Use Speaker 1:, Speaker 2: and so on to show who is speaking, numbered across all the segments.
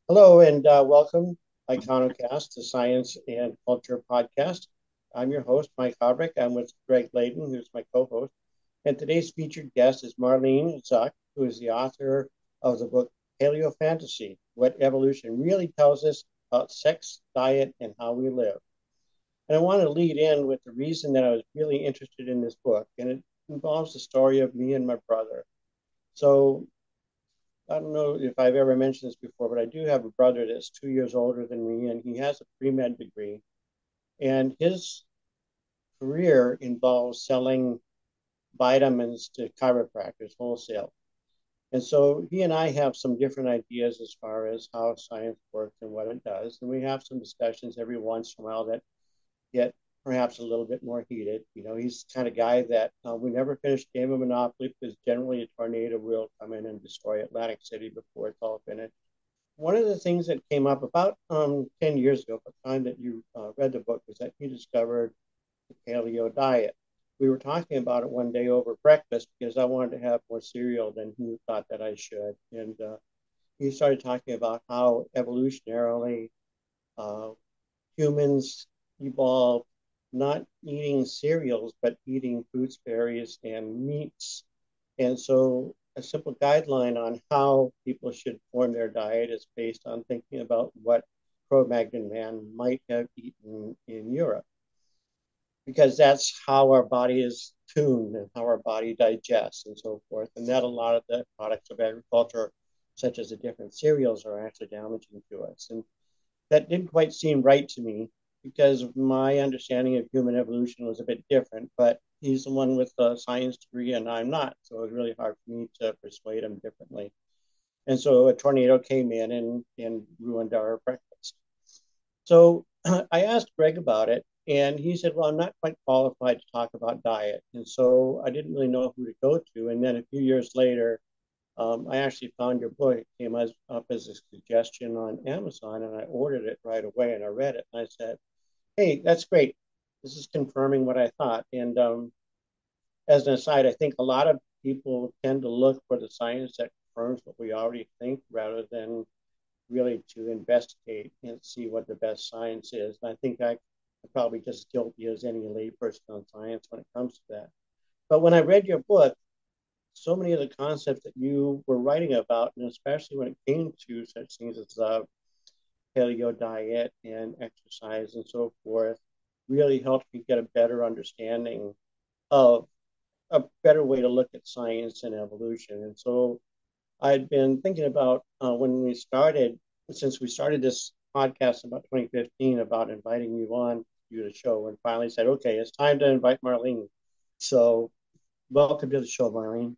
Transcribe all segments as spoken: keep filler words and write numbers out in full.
Speaker 1: Hello and uh, welcome, Iconocast, the Science and Culture podcast. I'm your host, Mike Hardrick. I'm with Greg Layden, who's my co-host. And today's featured guest is Marlene Zuck, who is the author of the book Paleofantasy, What Evolution Really Tells Us About Sex, Diet, and How We Live. And I want to lead in with the reason that I was really interested in this book, and it involves the story of me and my brother. So I don't know if I've ever mentioned this before, but I do have a brother that's two years older than me, and he has a pre-med degree. And his career involves selling vitamins to chiropractors wholesale. And so he and I have some different ideas as far as how science works and what it does. And we have some discussions every once in a while that get perhaps a little bit more heated. You know, he's the kind of guy that uh, we never finish a game of Monopoly because generally a tornado will come in and destroy Atlantic City before it's all finished. One of the things that came up about um, ten years ago, at the time that you uh, read the book, was that he discovered the paleo diet. We were talking about it one day over breakfast because I wanted to have more cereal than he thought that I should. And uh, he started talking about how evolutionarily uh, humans evolved not eating cereals, but eating fruits, berries, and meats. And so a simple guideline on how people should form their diet is based on thinking about what Cro-Magnon man might have eaten in Europe, because that's how our body is tuned and how our body digests and so forth. And that a lot of the products of agriculture, such as the different cereals, are actually damaging to us. And that didn't quite seem right to me because my understanding of human evolution was a bit different, but he's the one with a science degree and I'm not. So it was really hard for me to persuade him differently. And so a tornado came in and, and ruined our breakfast. So I asked Greg about it, and he said, well, I'm not quite qualified to talk about diet. And so I didn't really know who to go to. And then a few years later, um, I actually found your book. It came as, up as a suggestion on Amazon, and I ordered it right away. And I read it, and I said, "Hey, that's great. This is confirming what I thought." And um, as an aside, I think a lot of people tend to look for the science that confirms what we already think, rather than really to investigate and see what the best science is. And I think I, I'm probably just as guilty as any layperson on science when it comes to that. But when I read your book, so many of the concepts that you were writing about, and especially when it came to such things as uh, paleo diet and exercise and so forth, really helped me get a better understanding of a better way to look at science and evolution. And so I'd been thinking about uh, when we started, since we started this podcast about twenty fifteen, about inviting you on to do the show, and finally said, okay, it's time to invite Marlene. So welcome to the show, Marlene.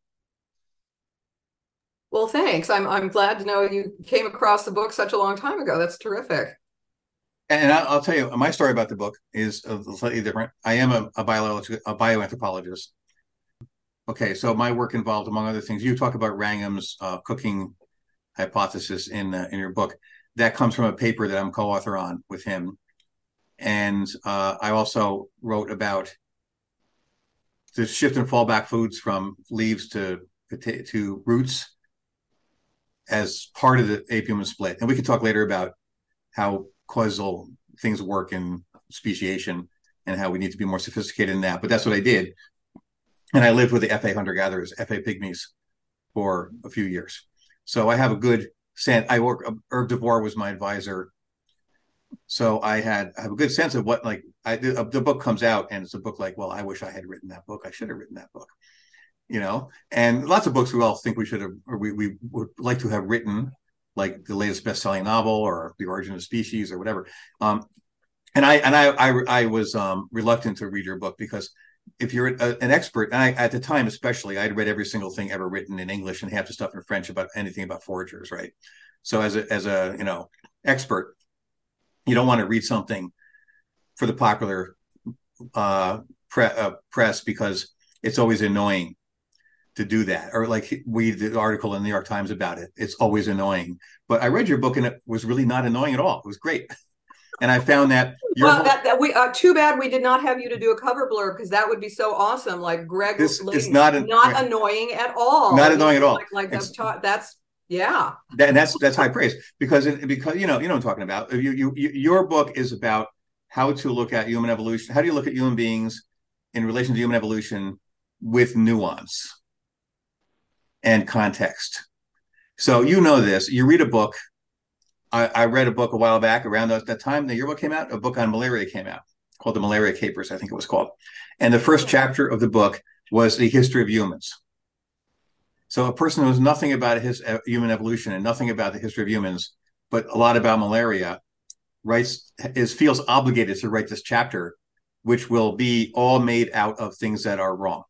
Speaker 2: Well, thanks. I'm I'm glad to know you came across the book such a long time ago. That's terrific.
Speaker 3: And I- will tell you, my story about the book is a slightly different. I am a, a, biology, a bioanthropologist. Okay, so my work involved, among other things, you talk about Wrangham's uh, cooking hypothesis in uh, in your book. That comes from a paper that I'm co-author on with him. And uh, I also wrote about the shift in fallback foods from leaves to to roots as part of the ape-human split. And we can talk later about how causal things work in speciation and how we need to be more sophisticated in that. But that's what I did. And I lived with the F A hunter-gatherers, F A pygmies, for a few years. So I have a good sense. I work, Herb Devore was my advisor. So I had I have a good sense of what, like, I, the, the book comes out and it's a book like, well, I wish I had written that book. I should have written that book, you know? And lots of books we all think we should have, or we, we would like to have written, like the latest best-selling novel or The Origin of Species or whatever. Um, and I and I I, I was um, reluctant to read your book because if you're a, an expert, and I, at the time especially, I'd read every single thing ever written in English and half the stuff in French about anything about foragers, right? So as a as a you know expert, you don't want to read something for the popular uh, pre, uh, press because it's always annoying to do that. Or like we did the article in the New York Times about it. It's always annoying. But I read your book and it was really not annoying at all. It was great. And I found that your
Speaker 2: Well,
Speaker 3: book,
Speaker 2: that that we uh, too bad we did not have you to do a cover blurb because that would be so awesome. Like Greg
Speaker 3: this is
Speaker 2: Layton,
Speaker 3: not an,
Speaker 2: not annoying at all.
Speaker 3: not
Speaker 2: I mean,
Speaker 3: annoying at all.
Speaker 2: like like
Speaker 3: It's,
Speaker 2: that's that's Yeah.
Speaker 3: That, and that's that's high praise because it, because you know you know what I'm talking about. You, you, you your book is about how to look at human evolution. How do you look at human beings in relation to human evolution with nuance and context? So you know this. You read a book. I, I read a book a while back around that time that your book came out. A book on malaria came out called The Malaria Capers, I think it was called. And the first chapter of the book was the history of humans. So a person who knows nothing about his uh, human evolution and nothing about the history of humans, but a lot about malaria, writes is feels obligated to write this chapter, which will be all made out of things that are wrong.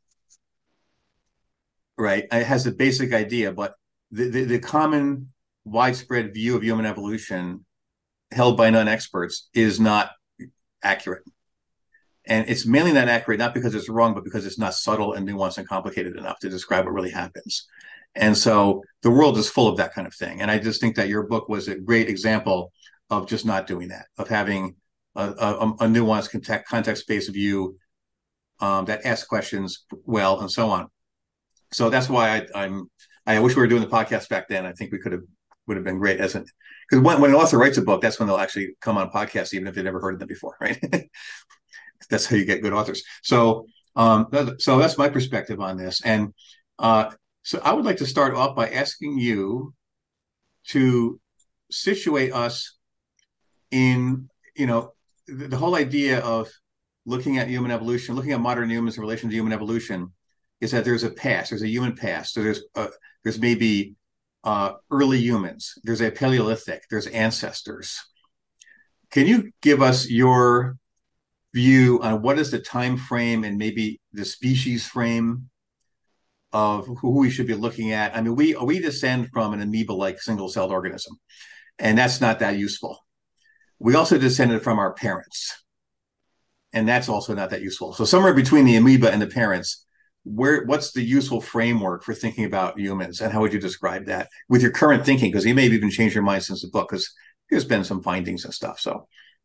Speaker 3: Right? It has a basic idea, but the, the, the common widespread view of human evolution held by non-experts is not accurate. And it's mainly not accurate, not because it's wrong, but because it's not subtle and nuanced and complicated enough to describe what really happens. And so the world is full of that kind of thing. And I just think that your book was a great example of just not doing that, of having a, a, a nuanced context-based view um, that asks questions well and so on. So that's why I, I'm, I wish we were doing the podcast back then. I think we could have, would have been great as an, because when, when an author writes a book, that's when they'll actually come on podcasts, even if they've never heard of them before, right? That's how you get good authors. So, um, so that's my perspective on this. And uh, so I would like to start off by asking you to situate us in, you know, the, the whole idea of looking at human evolution, looking at modern humans in relation to human evolution, is that there's a past, there's a human past. So there's uh, there's maybe uh, early humans, there's a Paleolithic, there's ancestors. Can you give us your view on what is the time frame and maybe the species frame of who we should be looking at? I mean, we we descend from an amoeba-like single-celled organism, and that's not that useful. We also descended from our parents, and that's also not that useful. So somewhere between the amoeba and the parents, where what's the useful framework for thinking about humans, and how would you describe that with your current thinking? Because you may have even changed your mind since the book, because there's been some findings and stuff. So.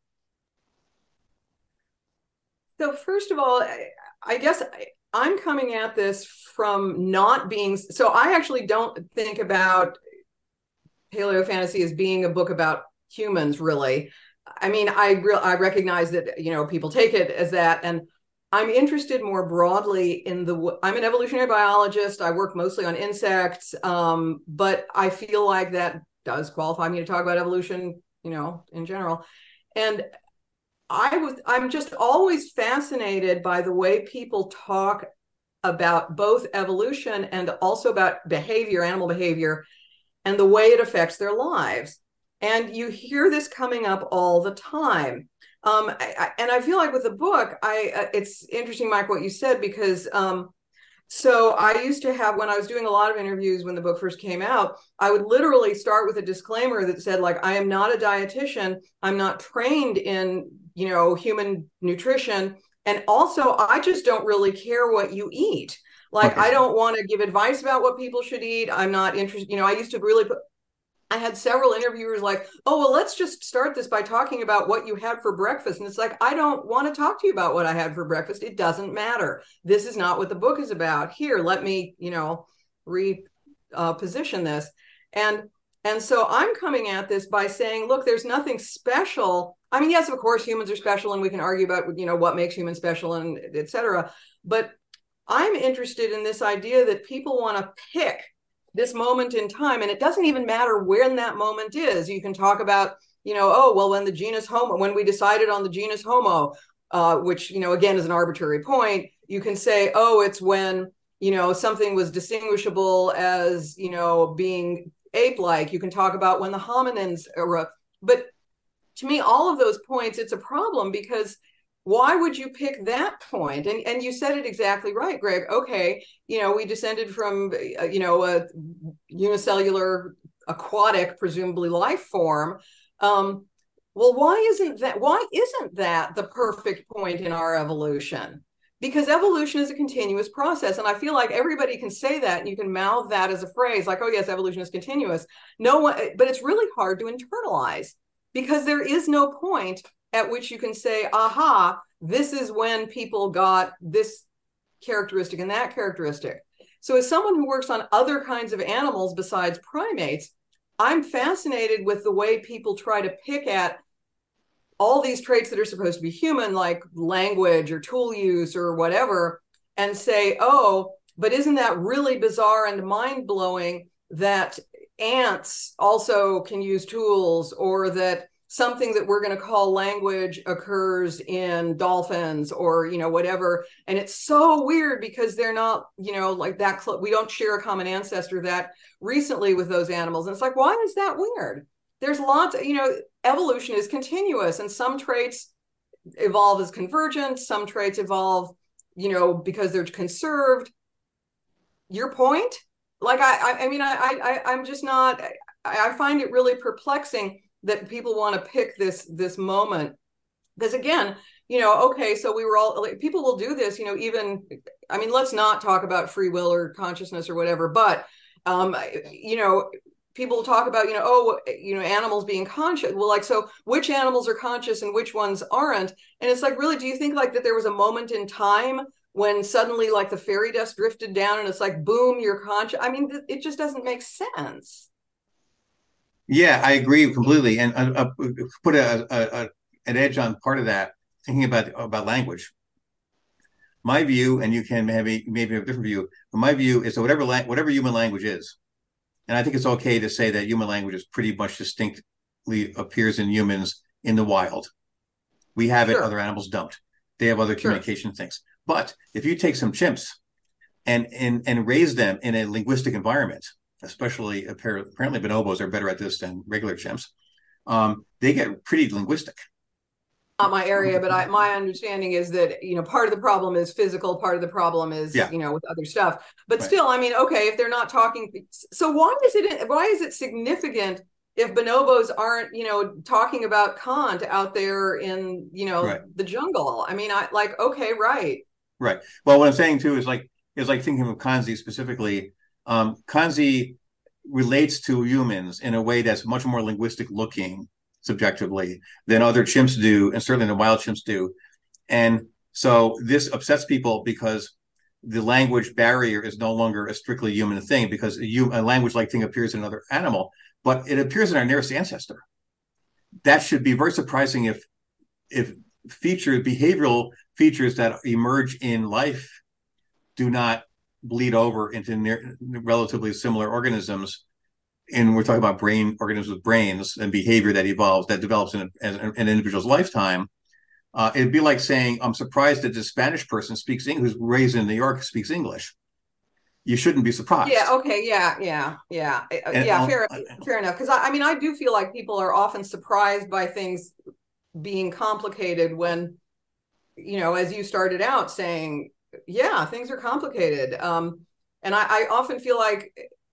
Speaker 2: So first of all, I guess I'm coming at this from not being, so I actually don't think about Paleofantasy as being a book about humans, really. I mean, I re- I recognize that, you know, people take it as that, and I'm interested more broadly in the, I'm an evolutionary biologist. I work mostly on insects, um, but I feel like that does qualify me to talk about evolution, you know, in general. And I was, I'm just always fascinated by the way people talk about both evolution and also about behavior, animal behavior, and the way it affects their lives. And you hear this coming up all the time. Um, I, I, and I feel like with the book, I uh, it's interesting, Mike, what you said, because um, so I used to have, when I was doing a lot of interviews when the book first came out, I would literally start with a disclaimer that said, like, I am not a dietitian. I'm not trained in, you know, human nutrition. And also, I just don't really care what you eat. Like, okay. I don't want to give advice about what people should eat. I'm not interested. You know, I used to really put, I had several interviewers like, oh, well, let's just start this by talking about what you had for breakfast. And it's like, I don't want to talk to you about what I had for breakfast. It doesn't matter. This is not what the book is about. Here, let me, you know, reposition uh, this. And, and so I'm coming at this by saying, look, there's nothing special. I mean, yes, of course, humans are special, and we can argue about, you know, what makes humans special and et cetera. But I'm interested in this idea that people want to pick this moment in time, and it doesn't even matter when that moment is. You can talk about, you know, oh, well, when the genus Homo, when we decided on the genus Homo, uh, which, you know, again, is an arbitrary point. You can say, oh, it's when, you know, something was distinguishable as, you know, being ape-like. You can talk about when the hominins era. But to me, all of those points, it's a problem, because why would you pick that point? And and you said it exactly right, Greg. Okay, you know, we descended from, uh, you know, a unicellular aquatic, presumably life form. Um, well, why isn't that? Why isn't that the perfect point in our evolution? Because evolution is a continuous process, and I feel like everybody can say that, and you can mouth that as a phrase, like, "Oh yes, evolution is continuous." No one, but it's really hard to internalize, because there is no point at which you can say, aha, this is when people got this characteristic and that characteristic. So as someone who works on other kinds of animals besides primates, I'm fascinated with the way people try to pick at all these traits that are supposed to be human, like language or tool use or whatever, and say, oh, but isn't that really bizarre and mind-blowing that ants also can use tools, or that something that we're going to call language occurs in dolphins, or, you know, whatever. And it's so weird because they're not, you know, like that. Cl- we don't share a common ancestor that recently with those animals. And it's like, why is that weird? There's lots, you know, evolution is continuous, and some traits evolve as convergent. Some traits evolve, you know, because they're conserved. Your point? Like, I, I, I mean, I, I, I'm just not, I, I find it really perplexing that people want to pick this, this moment. Because again, you know, okay, so we were all, like, people will do this, you know, even, I mean, let's not talk about free will or consciousness or whatever, but, um, you know, people talk about, you know, oh, you know, animals being conscious. Well, like, so which animals are conscious and which ones aren't? And it's like, really, do you think like that there was a moment in time when suddenly like the fairy dust drifted down and it's like, boom, you're conscious? I mean, it just doesn't make sense.
Speaker 3: Yeah, I agree completely. And uh, uh, put a, a, a an edge on part of that, thinking about about language. My view, and you can maybe maybe have a different view, but my view is that whatever la- whatever human language is, and I think it's okay to say that human language is pretty much distinctly appears in humans in the wild. We have it,
Speaker 2: Sure.
Speaker 3: other animals don't. They have other
Speaker 2: Sure.
Speaker 3: communication things. But if you take some chimps and and and raise them in a linguistic environment, especially apparently bonobos are better at this than regular chimps, um, they get pretty linguistic.
Speaker 2: Not my area, but I, my understanding is that, you know, part of the problem is physical, part of the problem is,
Speaker 3: Yeah.
Speaker 2: you know, with other stuff. But
Speaker 3: Right.
Speaker 2: still, I mean, okay, if they're not talking, so why is it why is it significant if bonobos aren't, you know, talking about Kant out there in, you know,
Speaker 3: Right.
Speaker 2: the jungle? I mean, I like, okay, right.
Speaker 3: Right. Well, what I'm saying too is like is like thinking of Kanzi specifically. Um, Kanzi relates to humans in a way that's much more linguistic looking subjectively than other chimps do, and certainly the wild chimps do. And so this upsets people because the language barrier is no longer a strictly human thing, because a, a language-like thing appears in another animal, but it appears in our nearest ancestor. That should be very surprising if if feature behavioral features that emerge in life do not bleed over into near, relatively similar organisms. And we're talking about brain organisms with brains and behavior that evolves, that develops in, a, in an individual's lifetime. Uh, it'd be like saying, I'm surprised that this Spanish person speaks English, who's raised in New York, speaks English. You shouldn't be surprised.
Speaker 2: Yeah. Okay. Yeah. Yeah. Yeah.
Speaker 3: And,
Speaker 2: yeah.
Speaker 3: um,
Speaker 2: Fair. Fair enough. Because I, I mean, I do feel like people are often surprised by things being complicated when, you know, as you started out saying, yeah, things are complicated. Um, and I, I often feel like,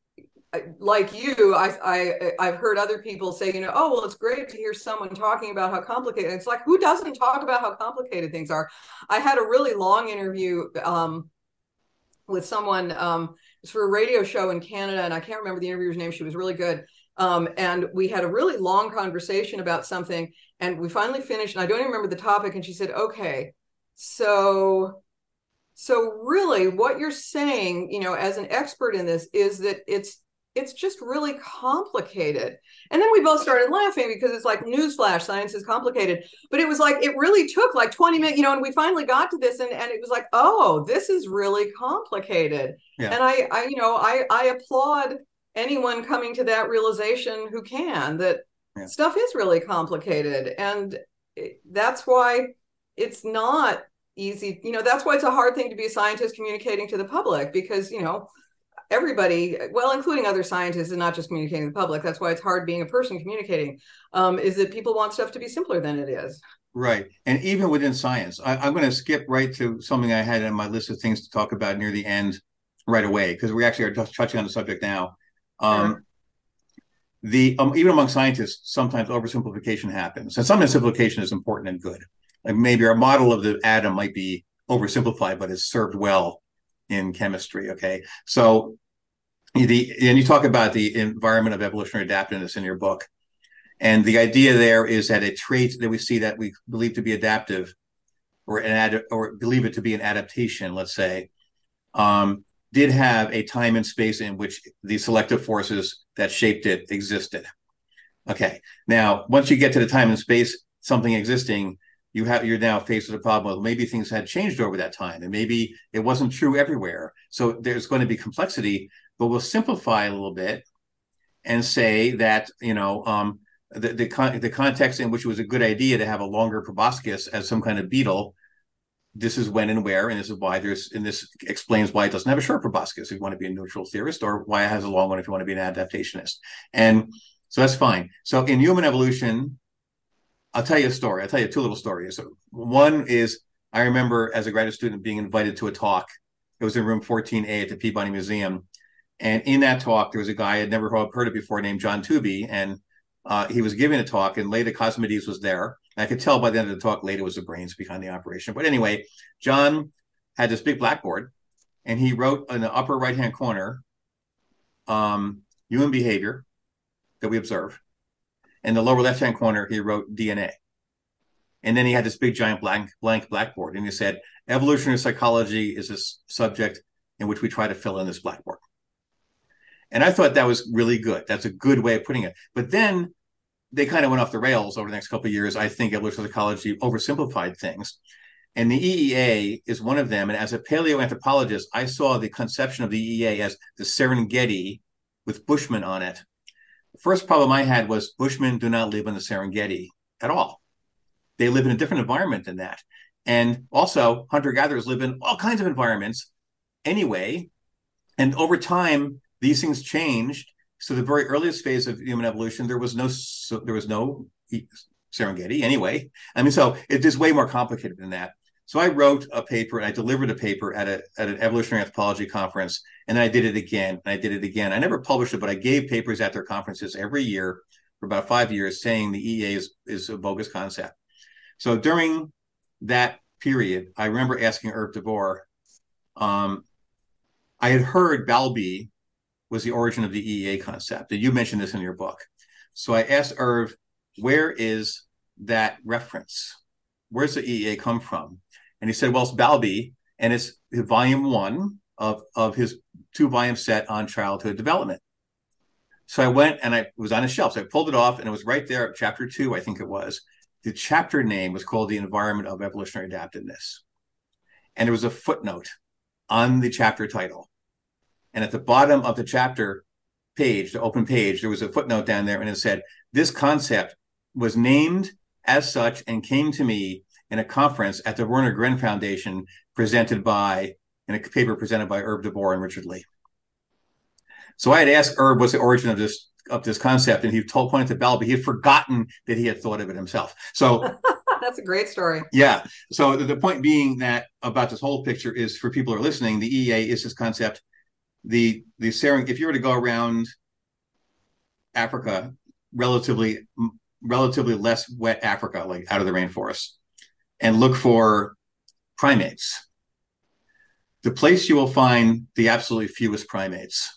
Speaker 2: like you, I, I, I've heard other people say, you know, oh, well, it's great to hear someone talking about how complicated. It's like, who doesn't talk about how complicated things are? I had a really long interview um, with someone um, for a radio show in Canada, and I can't remember the interviewer's name. She was really good. Um, and we had a really long conversation about something, and we finally finished, and I don't even remember the topic. And she said, okay, so, so really what you're saying, you know, as an expert in this is that it's, it's just really complicated. And then we both started laughing because it's like, newsflash, science is complicated. But it was like, it really took like twenty minutes, you know, and we finally got to this, and, and it was like, oh, this is really complicated.
Speaker 3: Yeah.
Speaker 2: And I, I, you know, I, I applaud anyone coming to that realization who can, that yeah. stuff is really complicated. And it, that's why it's not easy. You know, that's why it's a hard thing to be a scientist communicating to the public, because, you know, everybody, well, including other scientists, and not just communicating to the public. That's why it's hard being a person communicating, um, is that people want stuff to be simpler than it is.
Speaker 3: Right. And even within science, I, I'm going to skip right to something I had on my list of things to talk about near the end right away, because we actually are just touching on the subject now. Um, sure. The um, even among scientists, sometimes oversimplification happens, and some simplification is important and good. Like maybe our model of the atom might be oversimplified, but it's served well in chemistry. Okay, so the and you talk about the environment of evolutionary adaptiveness in your book, and the idea there is that a trait that we see that we believe to be adaptive, or an ad, or believe it to be an adaptation, let's say, um, did have a time and space in which the selective forces that shaped it existed. Okay. Now, once you get to the time and space, something existing, you have you're now faced with a problem. Well, maybe things had changed over that time, and maybe it wasn't true everywhere. So there's going to be complexity, but we'll simplify a little bit and say that, you know, um, the the, con- the context in which it was a good idea to have a longer proboscis as some kind of beetle. This is when and where, and this is why there's, and this explains why it doesn't have a short proboscis if you want to be a neutral theorist, or why it has a long one if you want to be an adaptationist. And so that's fine. So in human evolution, I'll tell you a story. I'll tell you two little stories. So one is, I remember as a graduate student being invited to a talk. It was in room fourteen A at the Peabody Museum. And in that talk, there was a guy I'd never heard of before named John Tooby. And uh, he was giving a talk, and Leda Cosmides was there. I could tell by the end of the talk, Leda was the brains behind the operation. But anyway, John had this big blackboard, and he wrote in the upper right-hand corner, um, human behavior that we observe. In the lower left-hand corner, he wrote D N A. And then he had this big, giant blank, blank blackboard, and he said, evolutionary psychology is a subject in which we try to fill in this blackboard. And I thought that was really good. That's a good way of putting it. But then they kind of went off the rails over the next couple of years. I think evolutionary psychology oversimplified things. And the E E A is one of them. And as a paleoanthropologist, I saw the conception of the E E A as the Serengeti with Bushmen on it. The first problem I had was Bushmen do not live in the Serengeti at all. They live in a different environment than that. And also, hunter-gatherers live in all kinds of environments anyway. And over time, these things changed. So the very earliest phase of human evolution, there was no so there was no Serengeti anyway. I mean, so it is way more complicated than that. So I wrote a paper, and I delivered a paper at a at an evolutionary anthropology conference, and then I did it again, and I did it again. I never published it, but I gave papers at their conferences every year for about five years, saying the E E A is, is a bogus concept. So during that period, I remember asking Herb Devore. Um, I had heard Balbi was the origin of the E E A concept. And you mentioned this in your book. So I asked Herb, where is that reference? Where's the E E A come from? And he said, well, it's Balbi, and it's volume one of, of his two-volume set on childhood development. So I went, and I it was on a shelf. So I pulled it off, and it was right there at chapter two, I think it was. The chapter name was called The Environment of Evolutionary Adaptiveness. And there was a footnote on the chapter title. And at the bottom of the chapter page, the open page, there was a footnote down there, and it said, this concept was named as such and came to me in a conference at the Werner Gren Foundation presented by, in a paper presented by Herb Devore and Richard Lee. So I had asked Herb what's the origin of this of this concept, and he told pointed to Balbi. He had forgotten that he had thought of it himself. So
Speaker 2: that's a great story.
Speaker 3: Yeah. So the, the point being that about this whole picture is, for people who are listening, the E E A is this concept. The the Sereng, if you were to go around Africa, relatively relatively less wet Africa, like out of the rainforest, and look for primates, the place you will find the absolutely fewest primates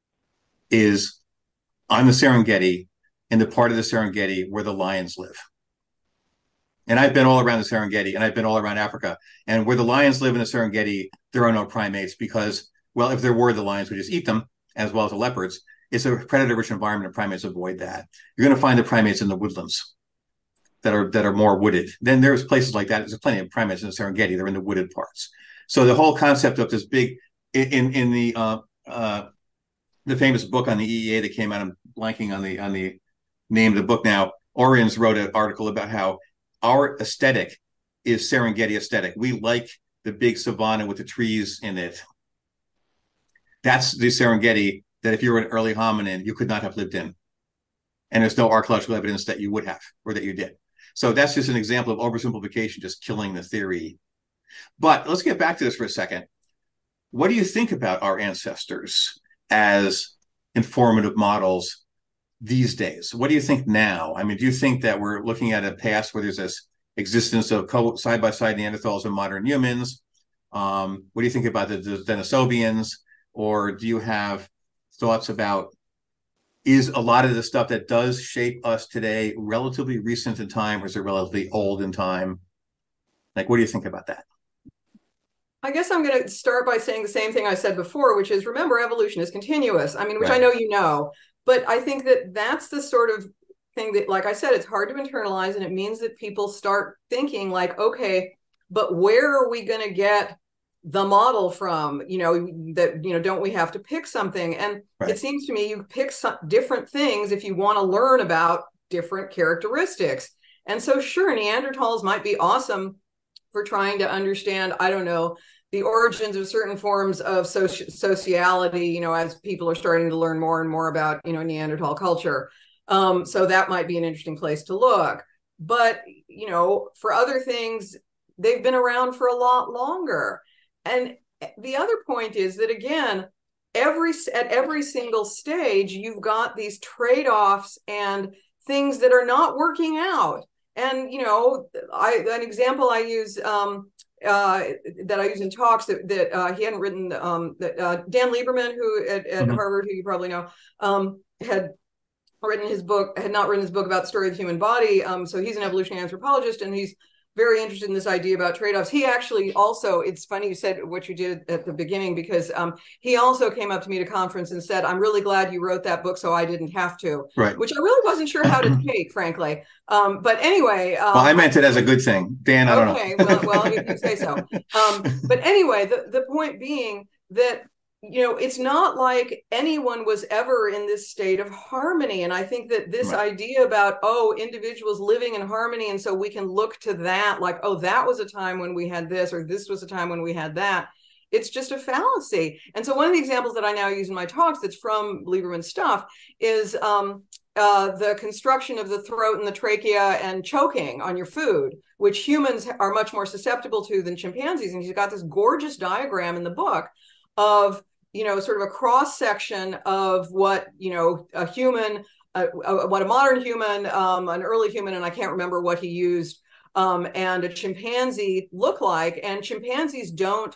Speaker 3: is on the Serengeti, in the part of the Serengeti where the lions live. And I've been all around the Serengeti, and I've been all around Africa. And where the lions live in the Serengeti, there are no primates because, well, if there were, the lions would just eat them, as well as the leopards. It's a predator-rich environment, and primates avoid that. You're going to find the primates in the woodlands that are that are more wooded. Then there's places like that. There's plenty of primates in the Serengeti. They're in the wooded parts. So the whole concept of this big, in in the uh, uh, the famous book on the E E A that came out, I'm blanking on the on the name of the book now. Oriens wrote an article about how our aesthetic is Serengeti aesthetic. We like the big savanna with the trees in it. That's the Serengeti that if you were an early hominin, you could not have lived in. And there's no archaeological evidence that you would have or that you did. So that's just an example of oversimplification, just killing the theory. But let's get back to this for a second. What do you think about our ancestors as informative models these days? What do you think now? I mean, do you think that we're looking at a past where there's this existence of co- side-by-side Neanderthals and modern humans? Um, what do you think about the, the Denisovians? Or do you have thoughts about, is a lot of the stuff that does shape us today relatively recent in time, or is it relatively old in time? Like, what do you think about that?
Speaker 2: I guess I'm going to start by saying the same thing I said before, which is remember, evolution is continuous. I mean, which
Speaker 3: Right.
Speaker 2: I know you know, but I think that that's the sort of thing that, like I said, it's hard to internalize, and it means that people start thinking like, okay, but where are we going to get the model from? You know, that, you know, don't we have to pick something? And
Speaker 3: Right.
Speaker 2: it seems to me you pick some different things if you want to learn about different characteristics. And so, sure, Neanderthals might be awesome for trying to understand, I don't know, the origins of certain forms of soci- sociality, you know, as people are starting to learn more and more about, you know, Neanderthal culture. Um, so that might be an interesting place to look. But, you know, for other things, they've been around for a lot longer. And the other point is that, again, every at every single stage, you've got these trade-offs and things that are not working out. And, you know, I, an example I use um, uh, that I use in talks that, that uh, he hadn't written, um, that uh, Dan Lieberman, who at, at mm-hmm. Harvard, who you probably know, um, had written his book, had not written his book about the story of the human body. Um, so he's an evolutionary anthropologist, and he's very interested in this idea about trade-offs. He actually also, it's funny you said what you did at the beginning, because um, he also came up to me at a conference and said, I'm really glad you wrote that book so I didn't have to,
Speaker 3: right.
Speaker 2: which I really wasn't sure how to take, frankly. Um, but anyway. Um,
Speaker 3: well, I meant it as a good thing. Dan, I don't
Speaker 2: okay,
Speaker 3: know.
Speaker 2: well, well, if you say so. Um, but anyway, the, the point being that, you know, it's not like anyone was ever in this state of harmony. And I think that this right. idea about, oh, individuals living in harmony, and so we can look to that, like, oh, that was a time when we had this, or this was a time when we had that. It's just a fallacy. And so one of the examples that I now use in my talks that's from Lieberman's stuff is um, uh, the construction of the throat and the trachea and choking on your food, which humans are much more susceptible to than chimpanzees. And he's got this gorgeous diagram in the book of, you know, sort of a cross section of what, you know, a human, uh, uh, what a modern human, um, an early human, and I can't remember what he used, um, and a chimpanzee look like. And chimpanzees don't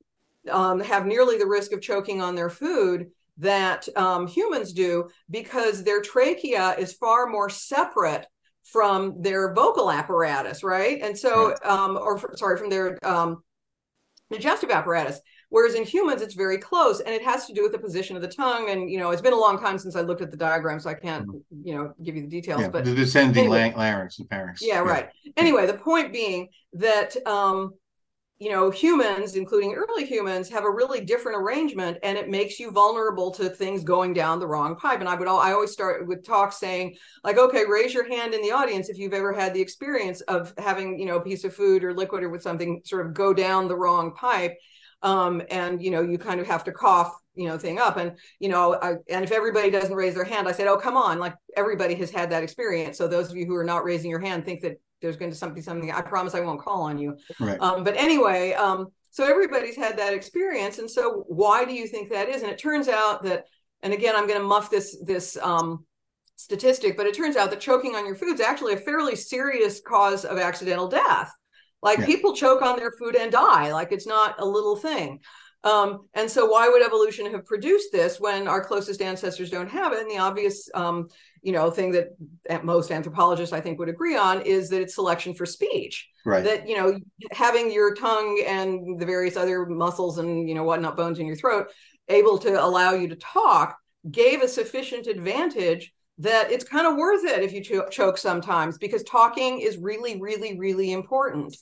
Speaker 2: um, have nearly the risk of choking on their food that um, humans do, because their trachea is far more separate from their vocal apparatus, right? And so, um, or for, sorry, from their um, digestive apparatus. Whereas in humans, it's very close, and it has to do with the position of the tongue. And, you know, it's been a long time since I looked at the diagram, so I can't, you know, give you the details.
Speaker 3: Yeah,
Speaker 2: but
Speaker 3: the descending
Speaker 2: anyway,
Speaker 3: larynx and pharynx.
Speaker 2: Yeah, yeah, right. Anyway, the point being that, um, you know, humans, including early humans, have a really different arrangement, and it makes you vulnerable to things going down the wrong pipe. And I would, all, I always start with talks saying, like, okay, raise your hand in the audience if you've ever had the experience of having, you know, a piece of food or liquid or with something sort of go down the wrong pipe. Um, and, you know, you kind of have to cough, you know, thing up. And, you know, I, and if everybody doesn't raise their hand, I said, oh, come on, like everybody has had that experience. So those of you who are not raising your hand think that there's going to be something, I promise I won't call on you.
Speaker 3: Right.
Speaker 2: Um, but anyway, um, so everybody's had that experience. And so why do you think that is? And it turns out that, and again, I'm going to muff this, this um, statistic, but it turns out that choking on your food is actually a fairly serious cause of accidental death. Like yeah. people choke on their food and die. Like it's not a little thing. Um, and so why would evolution have produced this when our closest ancestors don't have it? And the obvious, um, you know, thing that most anthropologists, I think, would agree on is that it's selection for speech.
Speaker 3: Right.
Speaker 2: That, you know, having your tongue and the various other muscles and, you know, whatnot, bones in your throat, able to allow you to talk, gave a sufficient advantage that it's kind of worth it if you ch- choke sometimes, because talking is really, really, really important.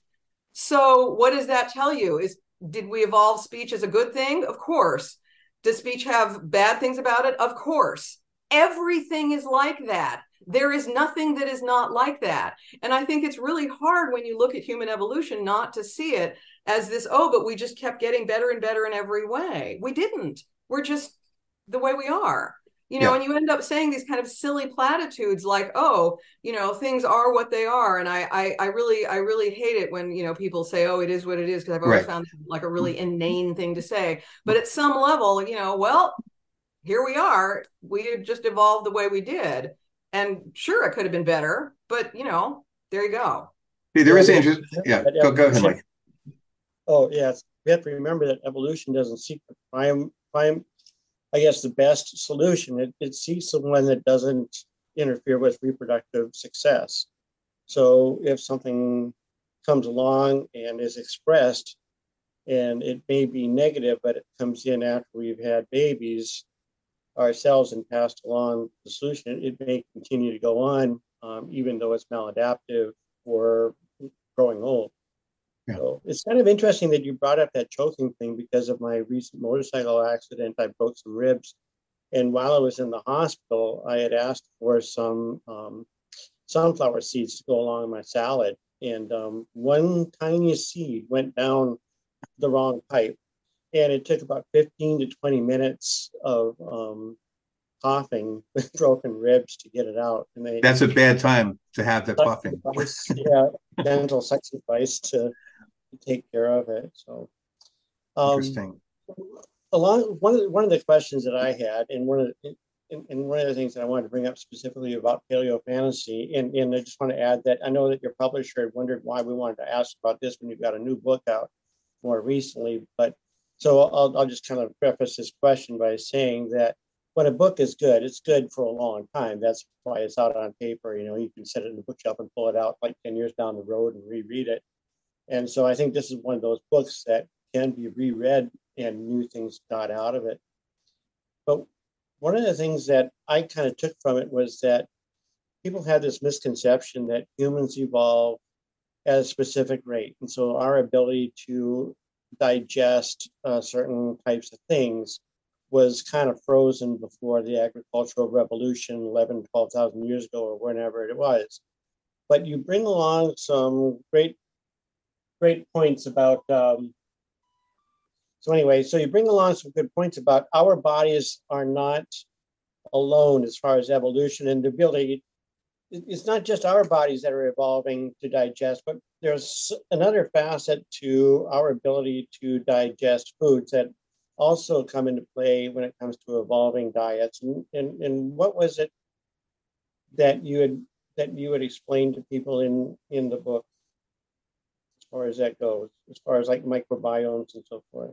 Speaker 2: So what does that tell you? Is did we evolve speech as a good thing? Of course. Does speech have bad things about it? Of course. Everything is like that. There is nothing that is not like that. And I think it's really hard when you look at human evolution not to see it as this, oh, but we just kept getting better and better in every way. We didn't. We're just the way we are. You know, yeah. and you end up saying these kind of silly platitudes like, oh, you know, things are what they are. And I I, I really, I really hate it when, you know, people say, oh, it is what it is, because I've always right. found like a really inane thing to say. But at some level, you know, well, here we are. We just evolved the way we did. And sure, it could have been better, but, you know, there you go.
Speaker 3: Yeah, there is interest. Yeah, go, go ahead, Mike.
Speaker 1: Oh, yes. We have to remember that evolution doesn't seek the prime, prime, I guess, the best solution. It, it seeks the one that doesn't interfere with reproductive success. So if something comes along and is expressed and it may be negative, but it comes in after we've had babies ourselves and passed along the solution, it may continue to go on, um, even though it's maladaptive or growing old. Yeah. So it's kind of interesting that you brought up that choking thing, because of my recent motorcycle accident. I broke some ribs. And while I was in the hospital, I had asked for some um, sunflower seeds to go along in my salad. And um, one tiny seed went down the wrong pipe. And it took about fifteen to twenty minutes of um, coughing with broken ribs to get it out. And they,
Speaker 3: That's a bad time to have the coughing.
Speaker 1: Yeah, dental sacrifice to, to take care of it. So, um,
Speaker 3: interesting.
Speaker 1: Along one of the, one of the questions that I had, and one of the, and, and one of the things that I wanted to bring up specifically about paleo fantasy, and, and I just want to add that I know that your publisher had wondered why we wanted to ask about this when you've got a new book out more recently. But so I'll, I'll just kind of preface this question by saying that when a book is good, it's good for a long time. That's why it's out on paper. You know, you can set it in the bookshelf and pull it out like ten years down the road and reread it. And so I think this is one of those books that can be reread and new things got out of it. But one of the things that I kind of took from it was that people have this misconception that humans evolve at a specific rate. And so our ability to digest uh, certain types of things was kind of frozen before the agricultural revolution eleven, twelve thousand years ago, or whenever it was. But you bring along some great, great points about, um, so anyway, so you bring along some good points about our bodies are not alone as far as evolution and the ability. It's not just our bodies that are evolving to digest, but there's another facet to our ability to digest foods that also come into play when it comes to evolving diets. And, and, and what was it that you had that you would explain to people in, in the book as far as that goes, as far as like microbiomes and so forth?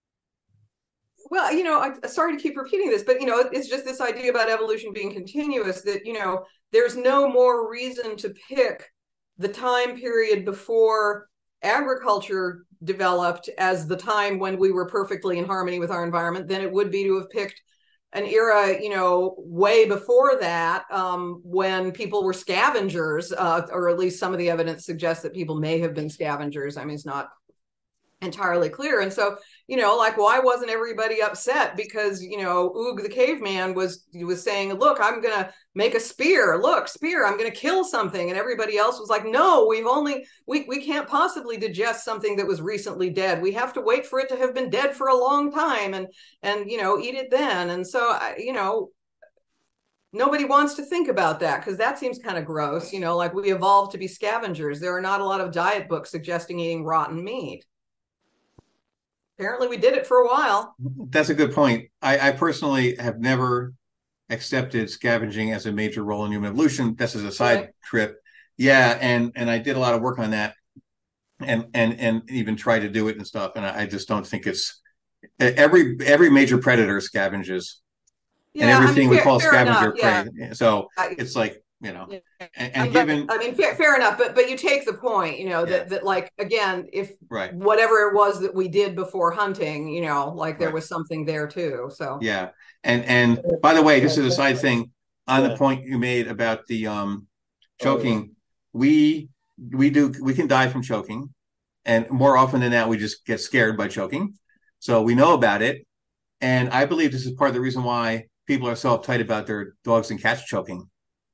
Speaker 2: Well, you know, I'm sorry to keep repeating this, but, you know, it's just this idea about evolution being continuous, that, you know, there's no more reason to pick the time period before agriculture developed as the time when we were perfectly in harmony with our environment than it would be to have picked an era, you know, way before that, um, when people were scavengers, uh, or at least some of the evidence suggests that people may have been scavengers. I mean, it's not entirely clear. And so, you know, like, why wasn't everybody upset because, you know, Oog the caveman was was saying, look, I'm gonna make a spear, look, spear, I'm gonna kill something, and everybody else was like, no, we've only we we can't possibly digest something that was recently dead. We have to wait for it to have been dead for a long time and and you know, eat it then. And so, you know, nobody wants to think about that because that seems kind of gross. You know, like, we evolved to be scavengers. There are not a lot of diet books suggesting eating rotten meat. Apparently we did it for a while.
Speaker 3: That's a good point. I, I personally have never accepted scavenging as a major role in human evolution. This is a side right. trip. Yeah, and and I did a lot of work on that and and and even tried to do it and stuff. And I, I just don't think it's every every major predator scavenges. Yeah, and everything I mean, fair, we call scavenger enough, prey. Yeah. So I, it's like, you know, yeah. and, and
Speaker 2: I mean,
Speaker 3: given,
Speaker 2: I mean, fair, fair enough, but but you take the point, you know, that yeah. that like, again, if
Speaker 3: right.
Speaker 2: whatever it was that we did before hunting, you know, like there right. was something there too. So
Speaker 3: yeah, and and by the way, just as a side thing on yeah. the point you made about the um choking, oh, yeah. we we do we can die from choking, and more often than not, we just get scared by choking. So we know about it, and I believe this is part of the reason why people are so uptight about their dogs and cats choking.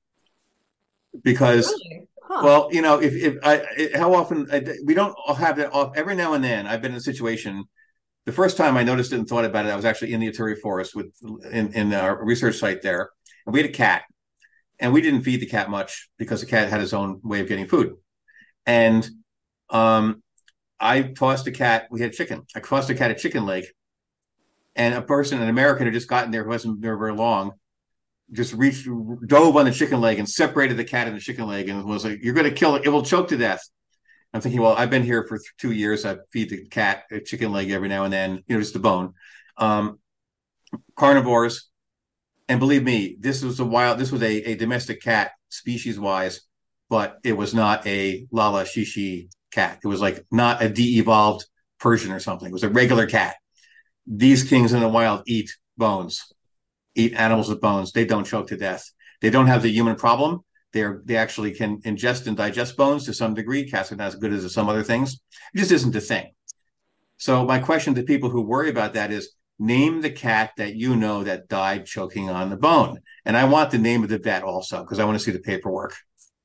Speaker 3: Because, really? Huh. well, you know, if, if I, it, how often I, we don't have that off every now and then. I've been in a situation. The first time I noticed it and thought about it, I was actually in the Ituri Forest with in, in our research site there. And we had a cat, and we didn't feed the cat much because the cat had his own way of getting food. And um, I tossed a cat. We had chicken. I tossed a cat a chicken leg, and a person, an American, who just gotten there, who wasn't there very long, just reached, dove on the chicken leg and separated the cat and the chicken leg and was like, you're going to kill it. It will choke to death. I'm thinking, well, I've been here for th- two years. I feed the cat a chicken leg every now and then, you know, just the bone. Um, carnivores. And believe me, this was a wild, this was a, a domestic cat species wise, but it was not a Lala Shishi cat. It was like not a de-evolved Persian or something. It was a regular cat. These kings in the wild eat bones, eat animals with bones. They don't choke to death. They don't have the human problem. They're, they actually can ingest and digest bones to some degree. Cats are not as good as some other things. It just isn't a thing. So my question to people who worry about that is, name the cat that you know that died choking on the bone. And I want the name of the vet also, because I want to see the paperwork.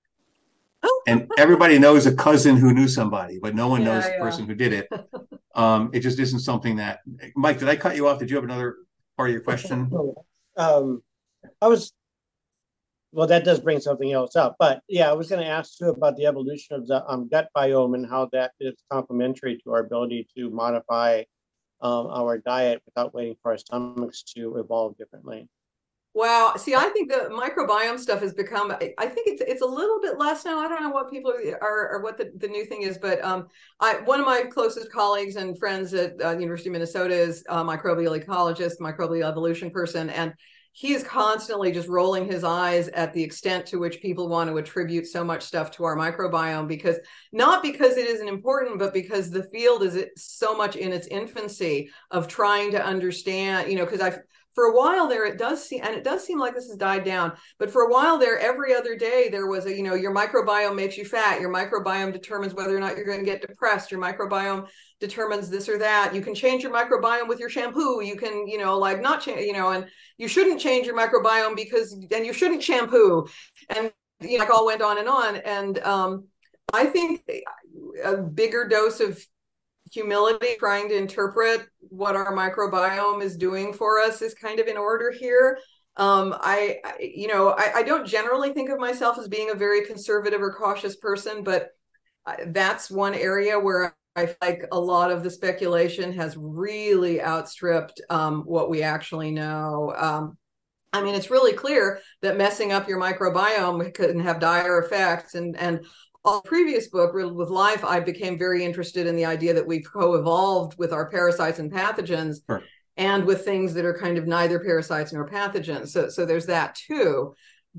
Speaker 3: And everybody knows a cousin who knew somebody, but no one
Speaker 2: Yeah,
Speaker 3: knows the
Speaker 2: yeah.
Speaker 3: person who did it. Um, it just isn't something that... Mike, did I cut you off? Did you have another part of your question?
Speaker 1: Um, I was... Well, that does bring something else up. But yeah, I was going to ask too about the evolution of the um, gut biome and how that is complementary to our ability to modify um, our diet without waiting for our stomachs to evolve differently.
Speaker 2: Wow. See, I think the microbiome stuff has become, I think it's it's a little bit less now. I don't know what people are, or what the, the new thing is, but um, I one of my closest colleagues and friends at uh, University of Minnesota is a microbial ecologist, microbial evolution person, and he is constantly just rolling his eyes at the extent to which people want to attribute so much stuff to our microbiome, because not because it isn't important, but because the field is so much in its infancy of trying to understand, you know, because I've, for a while there, it does seem, and it does seem like this has died down, but for a while there, every other day, there was a, you know, your microbiome makes you fat. Your microbiome determines whether or not you're going to get depressed. Your microbiome determines this or that. You can change your microbiome with your shampoo. You can, you know, like not change, you know, and you shouldn't change your microbiome because, and you shouldn't shampoo. And, you know, like all went on and on. And um, I think a bigger dose of humility, trying to interpret what our microbiome is doing for us, is kind of in order here. Um, I, I, you know, I, I don't generally think of myself as being a very conservative or cautious person, but that's one area where I feel like a lot of the speculation has really outstripped um, what we actually know. Um, I mean, it's really clear that messing up your microbiome can have dire effects. And, and on the previous book, Riddled with Life, I became very interested in the idea that we've co-evolved with our parasites and pathogens, sure, and with things that are kind of neither parasites nor pathogens. So, so there's that too.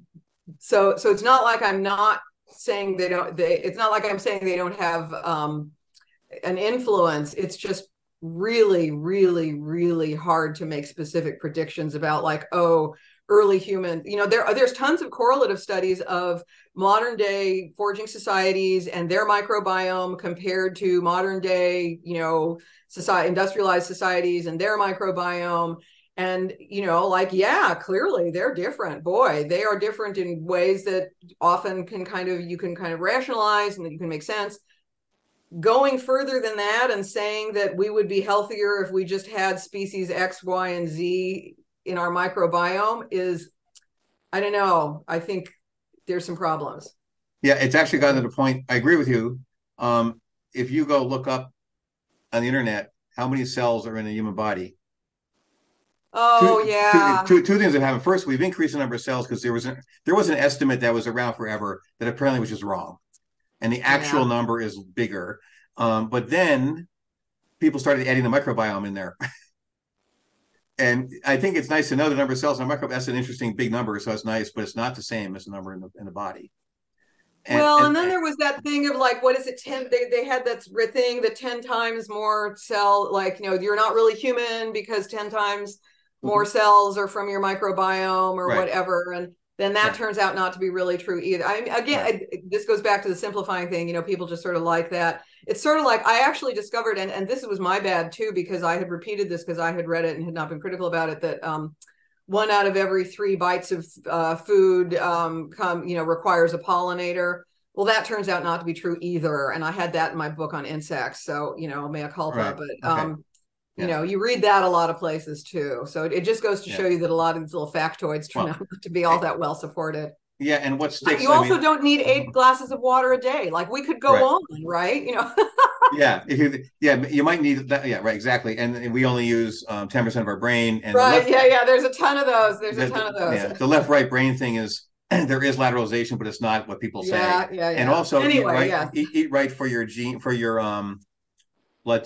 Speaker 2: So, so it's not like I'm not saying they don't, they, it's not like I'm saying they don't have um, an influence. It's just really, really, really hard to make specific predictions about, like, oh, early human, you know, there there's tons of correlative studies of modern day foraging societies and their microbiome compared to modern day, you know, society, industrialized societies and their microbiome. And, you know, like, yeah, clearly they're different. Boy, they are different in ways that often can kind of, you can kind of rationalize and that you can make sense. Going further than that and saying that we would be healthier if we just had species X, Y, and Z in our microbiome is, I don't know. I think there's some problems.
Speaker 3: Yeah, it's actually gotten to the point, I agree with you. Um, if you go look up on the internet, how many cells are in a human body?
Speaker 2: Oh,
Speaker 3: two,
Speaker 2: yeah.
Speaker 3: Two, two, two things have happened. First, we've increased the number of cells because there was, an, there was an estimate that was around forever that apparently was just wrong. And the actual yeah. number is bigger. Um, but then people started adding the microbiome in there. And I think it's nice to know the number of cells in a microbiome. That's an interesting big number, so it's nice, but it's not the same as the number in the in the body.
Speaker 2: And, well, and, and then there was that thing of, like, what is it? Ten? They they had that thing that ten times more cell, like, you know, you're not really human because ten times more mm-hmm. cells are from your microbiome or right. whatever, and then that right. turns out not to be really true either. I mean, again, right. I, this goes back to the simplifying thing. You know, people just sort of like that. It's sort of like, I actually discovered, and, and this was my bad too, because I had repeated this because I had read it and had not been critical about it, that um, one out of every three bites of uh, food um, come, you know, requires a pollinator. Well, that turns out not to be true either. And I had that in my book on insects. So, you know, mea culpa, right. but um, okay. you yeah. know, you read that a lot of places too. So it, it just goes to yeah. show you that a lot of these little factoids turn well, out to be all that well supported.
Speaker 3: Yeah, and what sticks?
Speaker 2: You also
Speaker 3: I mean,
Speaker 2: don't need eight glasses of water a day. Like, we could go right. on, right? You know.
Speaker 3: yeah, if you yeah, you might need that. Yeah, right, exactly. And we only use um, ten percent of our brain. And
Speaker 2: right.
Speaker 3: Left,
Speaker 2: yeah, yeah. There's a ton of those. There's
Speaker 3: the,
Speaker 2: a ton of those.
Speaker 3: Yeah, the left-right brain thing is there is lateralization, but it's not what people say.
Speaker 2: Yeah, yeah, yeah.
Speaker 3: And also,
Speaker 2: anyway,
Speaker 3: eat right,
Speaker 2: yeah.
Speaker 3: eat, eat right for your gene for your um blood type.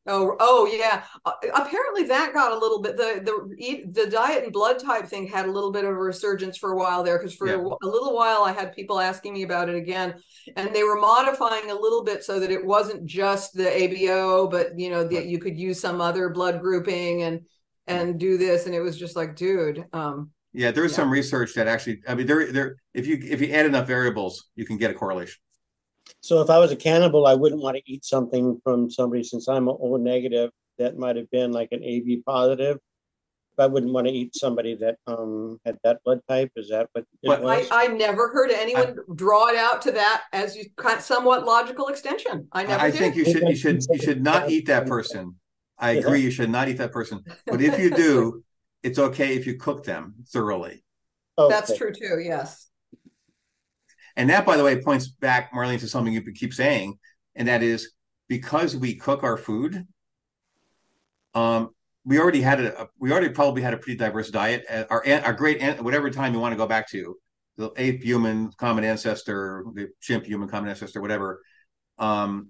Speaker 2: Oh, oh yeah. Uh, apparently that got a little bit the the eat the diet and blood type thing had a little bit of a resurgence for a while there because for
Speaker 3: Yeah.
Speaker 2: a little while I had people asking me about it again, and they were modifying a little bit so that it wasn't just the A B O, but you know that
Speaker 3: Right.
Speaker 2: you could use some other blood grouping and and do this, and it was just like, dude, um,
Speaker 3: Yeah, there's
Speaker 2: yeah.
Speaker 3: some research that actually, I mean, there, there. If you if you add enough variables, you can get a correlation.
Speaker 1: So if I was a cannibal, I wouldn't want to eat something from somebody since I'm O negative that might have been like an A B positive. I wouldn't want to eat somebody that um had that blood type. Is that what it
Speaker 3: But
Speaker 2: I,
Speaker 1: was?
Speaker 2: I never heard
Speaker 3: I,
Speaker 2: anyone draw it out to that as you kind of somewhat logical extension. I never
Speaker 3: I think
Speaker 2: did.
Speaker 3: you
Speaker 1: Maybe
Speaker 3: should
Speaker 1: I
Speaker 3: you
Speaker 1: should
Speaker 3: should you
Speaker 1: say
Speaker 3: should not eat that
Speaker 1: that.
Speaker 3: person. I
Speaker 1: Yeah.
Speaker 3: agree, you should not eat that person. But if you do, it's okay if you cook them thoroughly.
Speaker 2: That's
Speaker 1: Okay.
Speaker 2: true too. Yes.
Speaker 3: And that, by the way, points back, Marlene, to something you keep saying, and that is because we cook our food, um, we already had a we already probably had a pretty diverse diet. Our our great whatever time you want to go back to, the ape human common ancestor, the chimp human common ancestor, whatever. Um,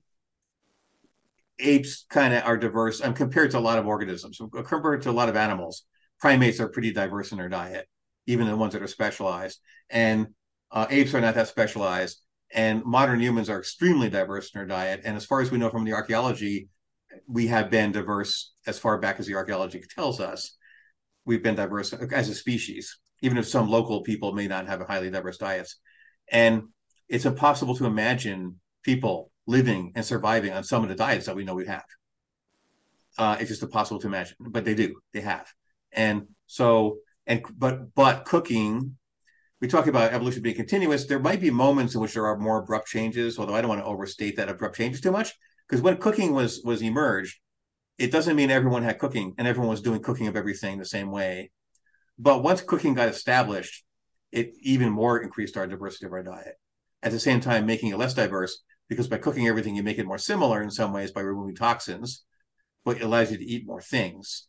Speaker 3: apes kind of are diverse um, compared to a lot of organisms. Compared to a lot of animals, primates are pretty diverse in their diet, even the ones that are specialized. And uh, apes are not that specialized. And modern humans are extremely diverse in their diet. And as far as we know from the archaeology, we have been diverse as far back as the archaeology tells us. We've been diverse as a species, even if some local people may not have a highly diverse diets. And it's impossible to imagine people living and surviving on some of the diets that we know we have. Uh, it's just impossible to imagine, but they do, they have. And so, and but but cooking, we talk about evolution being continuous. There might be moments in which there are more abrupt changes, although I don't want to overstate that abrupt changes too much, because when cooking was was emerged, it doesn't mean everyone had cooking and everyone was doing cooking of everything the same way. But once cooking got established, it even more increased our diversity of our diet. At the same time, making it less diverse, because by cooking everything, you make it more similar in some ways by removing toxins, but it allows you to eat more things.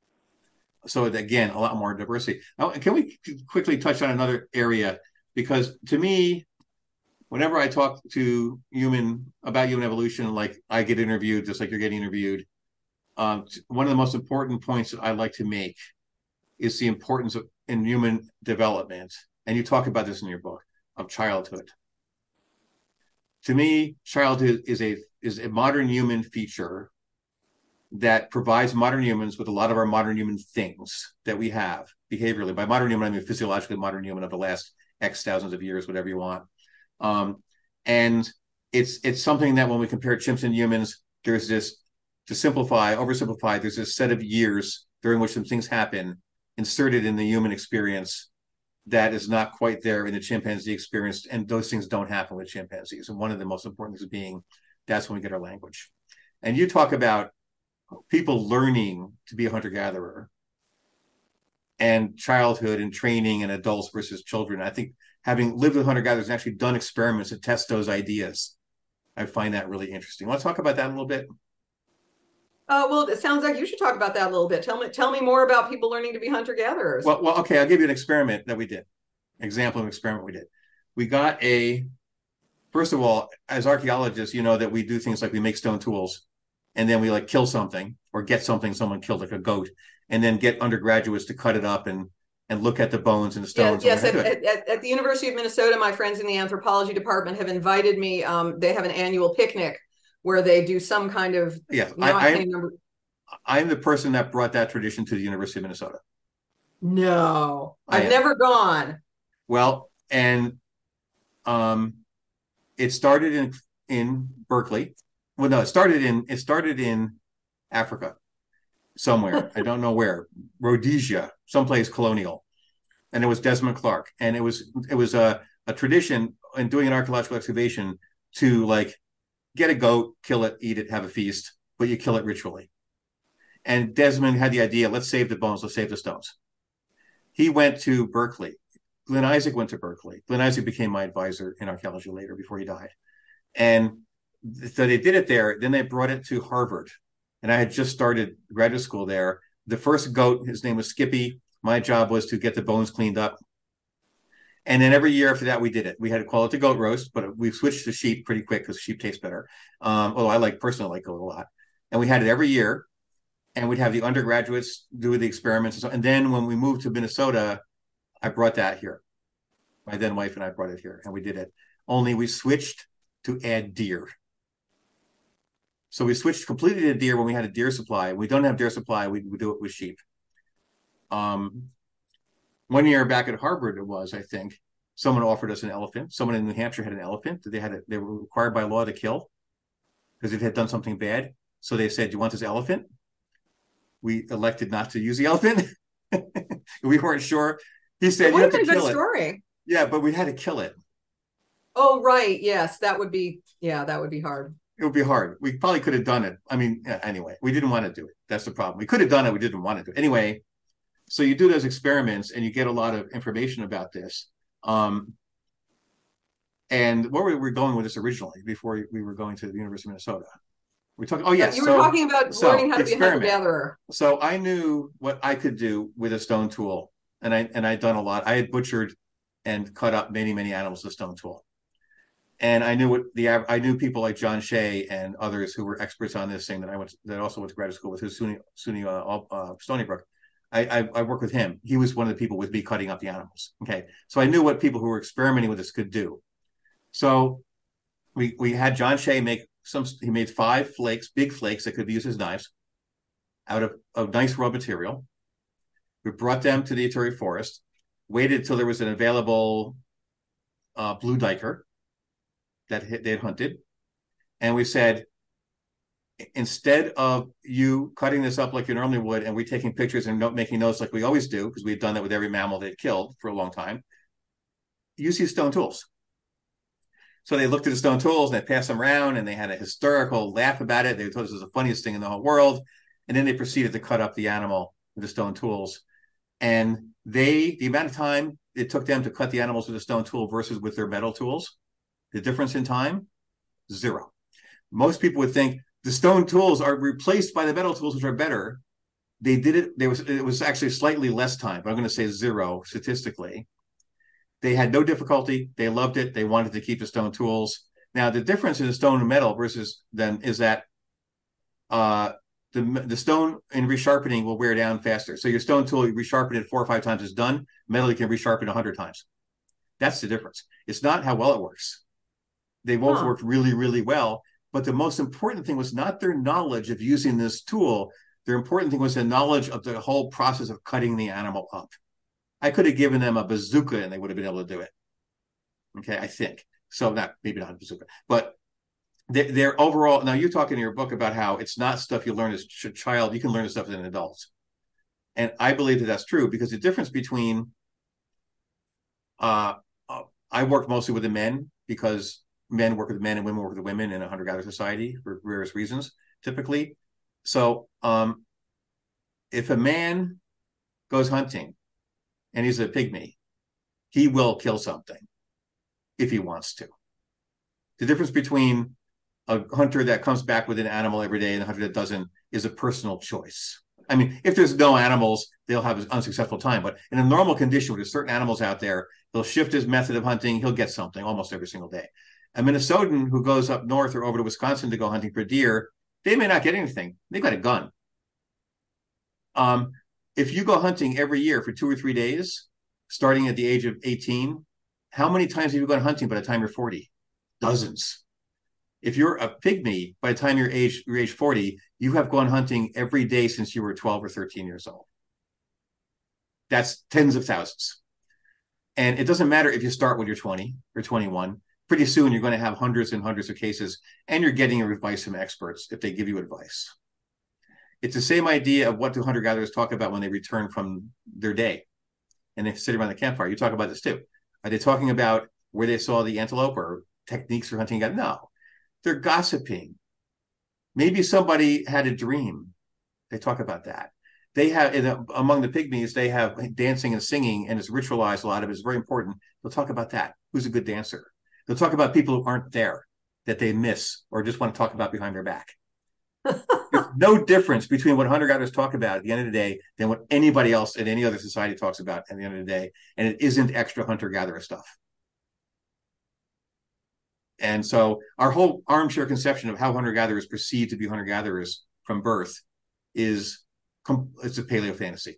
Speaker 3: So again, a lot more diversity. Now, can we quickly touch on another area? Because to me, whenever I talk to human about human evolution, like I get interviewed, just like you're getting interviewed, um, one of the most important points that I like to make is the importance of in human development. And you talk about this in your book of childhood. To me, childhood is a is a modern human feature that provides modern humans with a lot of our modern human things that we have behaviorally. By modern human, I mean physiologically modern human of the last X thousands of years, whatever you want. Um, and it's it's something that when we compare chimps and humans, there's this, to simplify, oversimplify, there's this set of years during which some things happen inserted in the human experience that is not quite there in the chimpanzee experience. And those things don't happen with chimpanzees. And one of the most important things being that's when we get our language. And you talk about people learning to be a hunter-gatherer and childhood and training and adults versus children. I think having lived with hunter-gatherers and actually done experiments to test those ideas, I find that really interesting. Want to talk about that a little bit?
Speaker 2: Uh, well, it sounds like you should talk about that a little bit. Tell me, tell me more about people learning to be hunter-gatherers.
Speaker 3: Well, well, okay, I'll give you an experiment that we did. Example of an experiment we did. We got a, first of all, as archaeologists, you know that we do things like we make stone tools, and then we like kill something or get something someone killed, like a goat, and then get undergraduates to cut it up and and look at the bones and the stones.
Speaker 2: Yes, yes at, at, at the University of Minnesota, my friends in the anthropology department have invited me. Um, they have an annual picnic where they do some kind of,
Speaker 3: yes,
Speaker 2: you know,
Speaker 3: I,
Speaker 2: I
Speaker 3: I'm, I'm the person that brought that tradition to the University of Minnesota.
Speaker 2: No, I've never gone.
Speaker 3: Well, and um, it started in in Berkeley. Well, no, it started in it started in Africa, somewhere. I don't know where. Rhodesia, someplace colonial, and it was Desmond Clark, and it was it was a a tradition in doing an archaeological excavation to like get a goat, kill it, eat it, have a feast, but you kill it ritually. And Desmond had the idea: let's save the bones, let's save the stones. He went to Berkeley. Glenn Isaac went to Berkeley. Glenn Isaac became my advisor in archaeology later before he died. And so they did it there. Then they brought it to Harvard. And I had just started graduate school there. The first goat, his name was Skippy. My job was to get the bones cleaned up. And then every year after that, we did it. We had to call it the goat roast, but we switched to sheep pretty quick because sheep tastes better. Um, although I like personally like goat a lot. And we had it every year. And we'd have the undergraduates do the experiments. And, so, and then when we moved to Minnesota, I brought that here. My then wife and I brought it here, and we did it. Only we switched to add deer. So we switched completely to deer when we had a deer supply. We don't have deer supply. We, we do it with sheep. Um, one year back at Harvard, it was, I think, someone offered us an elephant. Someone in New Hampshire had an elephant that they had. A, they were required by law to kill because it had done something bad. So they said, "Do you want this elephant?" We elected not to use the elephant. We weren't sure. He said,
Speaker 2: it
Speaker 3: "You have
Speaker 2: would
Speaker 3: to
Speaker 2: have been a
Speaker 3: kill
Speaker 2: good
Speaker 3: it."
Speaker 2: Story.
Speaker 3: Yeah, but we had to kill it.
Speaker 2: Oh, right. Yes, that would be, yeah, that would be hard.
Speaker 3: It would be hard. We probably could have done it. I mean, anyway, we didn't want to do it. That's the problem. We could have done it. We didn't want to do it. Anyway, so you do those experiments and you get a lot of information about this. Um, and where were we going with this originally before we were going to the University of Minnesota? We're talking, oh, yes.
Speaker 2: You were
Speaker 3: so,
Speaker 2: talking about
Speaker 3: so,
Speaker 2: learning how to be a
Speaker 3: experiment.
Speaker 2: hunter-gatherer.
Speaker 3: So I knew what I could do with a stone tool. And I and I'd done a lot. I had butchered and cut up many, many animals with a stone tool. And I knew what the I knew people like John Shea and others who were experts on this thing that I went to, that also went to graduate school with, who's SUNY, SUNY uh, uh, Stony Brook. I, I I worked with him. He was one of the people with me cutting up the animals. Okay, so I knew what people who were experimenting with this could do. So we we had John Shea make some. He made five flakes, big flakes that could be used as knives, out of, of nice raw material. We brought them to the Ituri Forest, waited till there was an available uh, blue duiker that they had hunted. And we said, instead of you cutting this up like you normally would, and we taking pictures and note, making notes like we always do, because we've done that with every mammal they'd killed for a long time, use these stone tools. So they looked at the stone tools and they passed them around and they had a hysterical laugh about it. They thought this was the funniest thing in the whole world. And then they proceeded to cut up the animal with the stone tools. And they, the amount of time it took them to cut the animals with a stone tool versus with their metal tools, the difference in time, zero. Most people would think the stone tools are replaced by the metal tools, which are better. They did it. There was it was actually slightly less time, but I'm going to say zero statistically. They had no difficulty. They loved it. They wanted to keep the stone tools. Now, the difference in the stone and metal versus then is that uh, the the stone in resharpening will wear down faster. So your stone tool, you resharpen it four or five times, is done. Metal, you can resharpen a hundred times. That's the difference. It's not how well it works. They both huh. worked really, really well. But the most important thing was not their knowledge of using this tool. Their important thing was the knowledge of the whole process of cutting the animal up. I could have given them a bazooka and they would have been able to do it. Okay, I think. So not maybe not a bazooka, but they're, they're overall. Now, you talk in your book about how it's not stuff you learn as a child. You can learn this stuff as an adult. And I believe that that's true because the difference between, uh, uh, I work mostly with the men because men work with men and women work with women in a hunter-gatherer society for various reasons, typically. So um, if a man goes hunting and he's a pygmy, he will kill something if he wants to. The difference between a hunter that comes back with an animal every day and a hunter that doesn't is a personal choice. I mean, if there's no animals, they'll have an unsuccessful time. But in a normal condition, where there's certain animals out there, he'll shift his method of hunting. He'll get something almost every single day. A Minnesotan who goes up north or over to Wisconsin to go hunting for deer, they may not get anything. They've got a gun. Um, if you go hunting every year for two or three days, starting at the age of eighteen, how many times have you gone hunting by the time you're forty? Dozens. If you're a pygmy, by the time you're age, you're age forty, you have gone hunting every day since you were twelve or thirteen years old. That's tens of thousands. And it doesn't matter if you start when you're twenty or twenty-one. Pretty soon you're going to have hundreds and hundreds of cases, and you're getting advice from experts if they give you advice. It's the same idea of what do hunter-gatherers talk about when they return from their day and they sit around the campfire. You talk about this too. Are they talking about where they saw the antelope or techniques for hunting? No, they're gossiping. Maybe somebody had a dream. They talk about that. They have, in a, among the pygmies, they have dancing and singing, and it's ritualized. A lot of it is very important. They'll talk about that. Who's a good dancer? They'll talk about people who aren't there, that they miss, or just want to talk about behind their back. There's no difference between what hunter-gatherers talk about at the end of the day than what anybody else in any other society talks about at the end of the day, and it isn't extra hunter-gatherer stuff. And so our whole armchair conception of how hunter-gatherers perceive to be hunter-gatherers from birth is it's a paleo fantasy.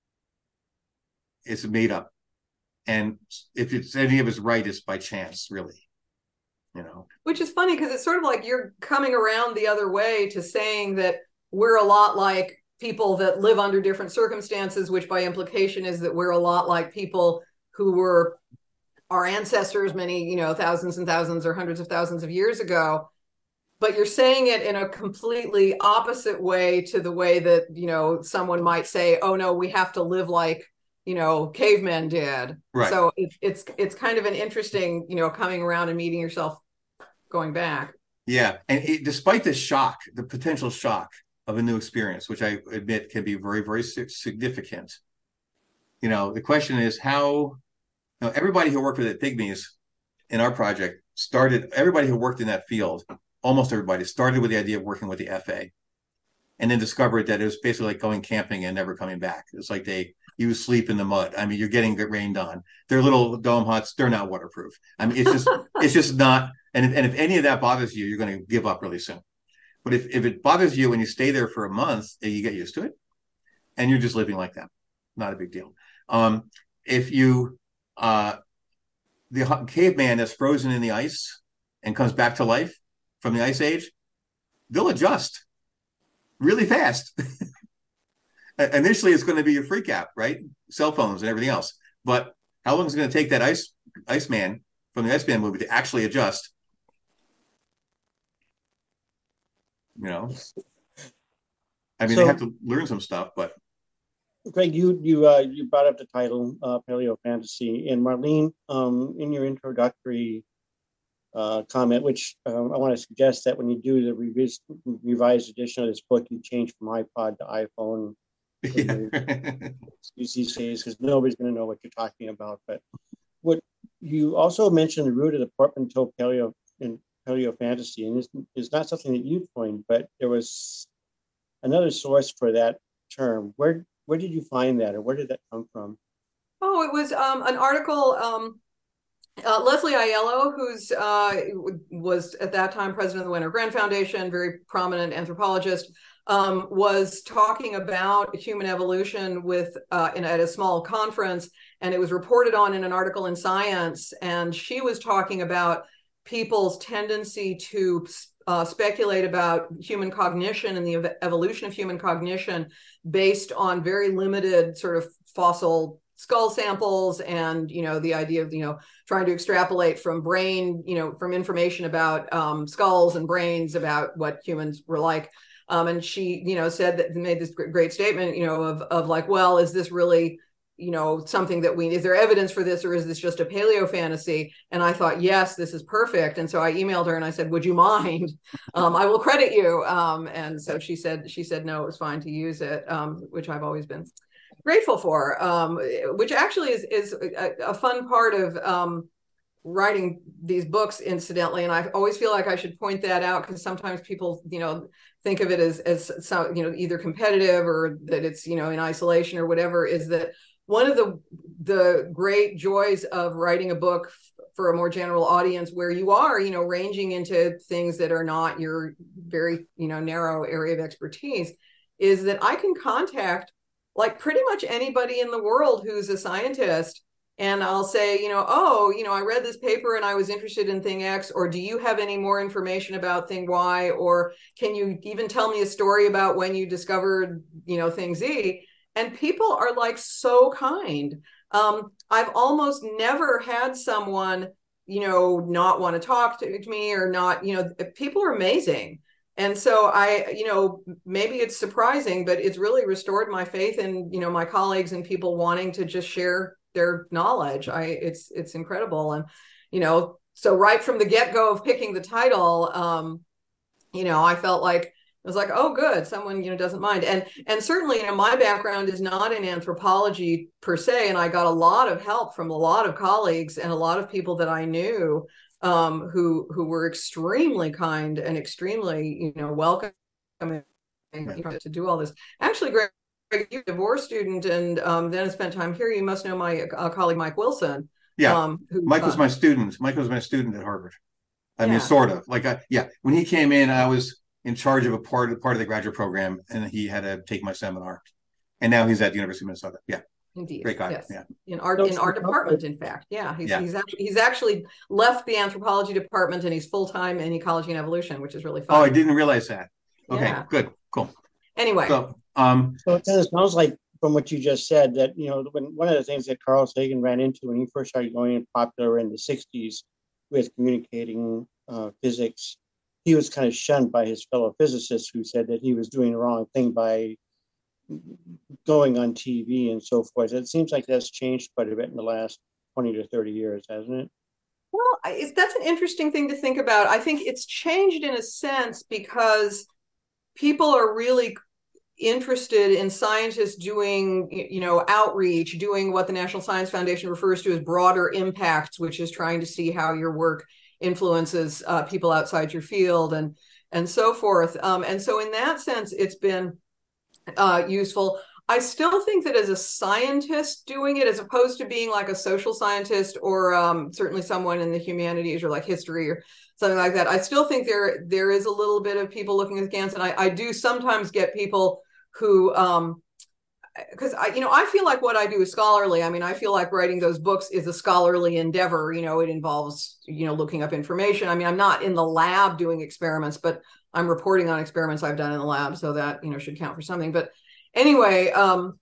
Speaker 3: It's made up. And if it's any of it's right, it's by chance, really. You know,
Speaker 2: which is funny because it's sort of like you're coming around the other way to saying that we're a lot like people that live under different circumstances, which by implication is that we're a lot like people who were our ancestors many, you know, thousands and thousands or hundreds of thousands of years ago. But you're saying it in a completely opposite way to the way that, you know, someone might say, oh, no, we have to live like, you know, cavemen did.
Speaker 3: Right.
Speaker 2: So it, it's it's kind of an interesting, you know, coming around and meeting yourself going back.
Speaker 3: Yeah. And it, despite the shock, the potential shock of a new experience, which I admit can be very, very significant, you know, the question is how, you know, everybody who worked with the Pygmies in our project started, everybody who worked in that field, almost everybody started with the idea of working with the F A and then discovered that it was basically like going camping and never coming back. It's like they, you sleep in the mud. I mean, you're getting rained on. They're little dome huts. They're not waterproof. I mean, it's just, it's just not. And if, and if any of that bothers you, you're going to give up really soon. But if, if it bothers you and you stay there for a month, you get used to it and you're just living like that. Not a big deal. Um, if you, uh, the caveman that's frozen in the ice and comes back to life from the ice age, they'll adjust really fast. Initially, it's going to be a freak out, right? Cell phones and everything else. But how long is it going to take that ice Iceman from the Iceman movie to actually adjust? You know, I mean, so, they have to learn some stuff, but.
Speaker 1: Greg, you you uh, you brought up the title uh, Paleo Fantasy, and Marlene, um, in your introductory uh, comment, which um, I want to suggest that when you do the revised revised edition of this book, you change from iPod to iPhone. Yeah. Excuse these days, because nobody's going to know what you're talking about. But what you also mentioned the root of the portmanteau paleo in paleo fantasy, and it's, it's not something that you coined, but there was another source for that term. Where where did you find that, or where did that come from?
Speaker 2: Oh, it was um, an article. Um, uh, Leslie Aiello, who's uh, was at that time president of the Winter Grand Foundation, very prominent anthropologist, um, was talking about human evolution with uh, in, at a small conference, and it was reported on in an article in Science. And she was talking about people's tendency to uh, speculate about human cognition and the ev- evolution of human cognition based on very limited sort of fossil skull samples, and, you know, the idea of, you know, trying to extrapolate from brain, you know, from information about um, skulls and brains about what humans were like. Um, and she, you know, said that, made this great statement, you know, of, of like, well, is this really, you know, something that we, is there evidence for this, or is this just a paleo fantasy? And I thought, yes, this is perfect. And so I emailed her and I said, would you mind? Um, I will credit you. Um, and so she said, she said, no, it was fine to use it, um, which I've always been grateful for, um, which actually is, is a, a fun part of um, writing these books, incidentally. And I always feel like I should point that out, because sometimes people, you know, think of it as, as some, you know, either competitive or that it's, you know, in isolation or whatever, is that one of the, the great joys of writing a book for a more general audience, where you are, you know, ranging into things that are not your very, you know, narrow area of expertise, is that I can contact like pretty much anybody in the world who's a scientist. And I'll say, you know, oh, you know, I read this paper and I was interested in thing X, or do you have any more information about thing Y? Or can you even tell me a story about when you discovered, you know, thing Z? And people are like so kind. Um, I've almost never had someone, you know, not want to talk to, to me, or not, you know, people are amazing. And so I, you know, maybe it's surprising, but it's really restored my faith in, you know, my colleagues and people wanting to just share their knowledge. I, it's, it's incredible. And, you know, so right from the get-go of picking the title, um, you know, I felt like, I was like, oh, good, someone, you know, doesn't mind. And, and certainly, you know, my background is not in anthropology per se. And I got a lot of help from a lot of colleagues and a lot of people that I knew, um, who, who were extremely kind and extremely, you know, welcoming, you know, to do all this. Actually, Greg, you're a divorce student, and um, then I spent time here. You must know my uh, colleague, Mike Wilson.
Speaker 3: Yeah.
Speaker 2: Um, who,
Speaker 3: Mike was
Speaker 2: uh,
Speaker 3: my student. Mike was my student at Harvard. I
Speaker 2: yeah.
Speaker 3: mean, sort of like, I, yeah, when he came in, I was, in charge of a part of part of the graduate program, and he had to take my seminar. And now he's at the University of Minnesota. Yeah.
Speaker 2: Indeed.
Speaker 3: Great guy.
Speaker 2: Yes.
Speaker 3: Yeah.
Speaker 2: In our in our department, in fact. Yeah. He's
Speaker 3: yeah.
Speaker 2: he's actually he's actually left the anthropology department and he's full-time in ecology and evolution, which is really fun.
Speaker 3: Oh, I didn't realize that. Okay,
Speaker 2: yeah.
Speaker 3: good. Cool.
Speaker 2: Anyway.
Speaker 3: So um
Speaker 1: so it kind of sounds like from what you just said that, you know, when one of the things that Carl Sagan ran into when he first started going popular in the sixties with communicating uh, physics, he was kind of shunned by his fellow physicists who said that he was doing the wrong thing by going on T V and so forth. It seems like that's changed quite a bit in the last twenty to thirty years, hasn't it?
Speaker 2: Well, I, that's an interesting thing to think about. I think it's changed in a sense because people are really interested in scientists doing, you know, outreach, doing what the National Science Foundation refers to as broader impacts, which is trying to see how your work influences uh, people outside your field and and so forth. Um, and so in that sense, it's been uh, useful. I still think that as a scientist doing it, as opposed to being like a social scientist or um, certainly someone in the humanities or like history or something like that, I still think there there is a little bit of people looking askance. And I, I do sometimes get people who, um, because I, you know, I feel like what I do is scholarly. I mean, I feel like writing those books is a scholarly endeavor. You know, it involves, you know, looking up information. I mean, I'm not in the lab doing experiments, but I'm reporting on experiments I've done in the lab. So that, you know, should count for something. But anyway, um,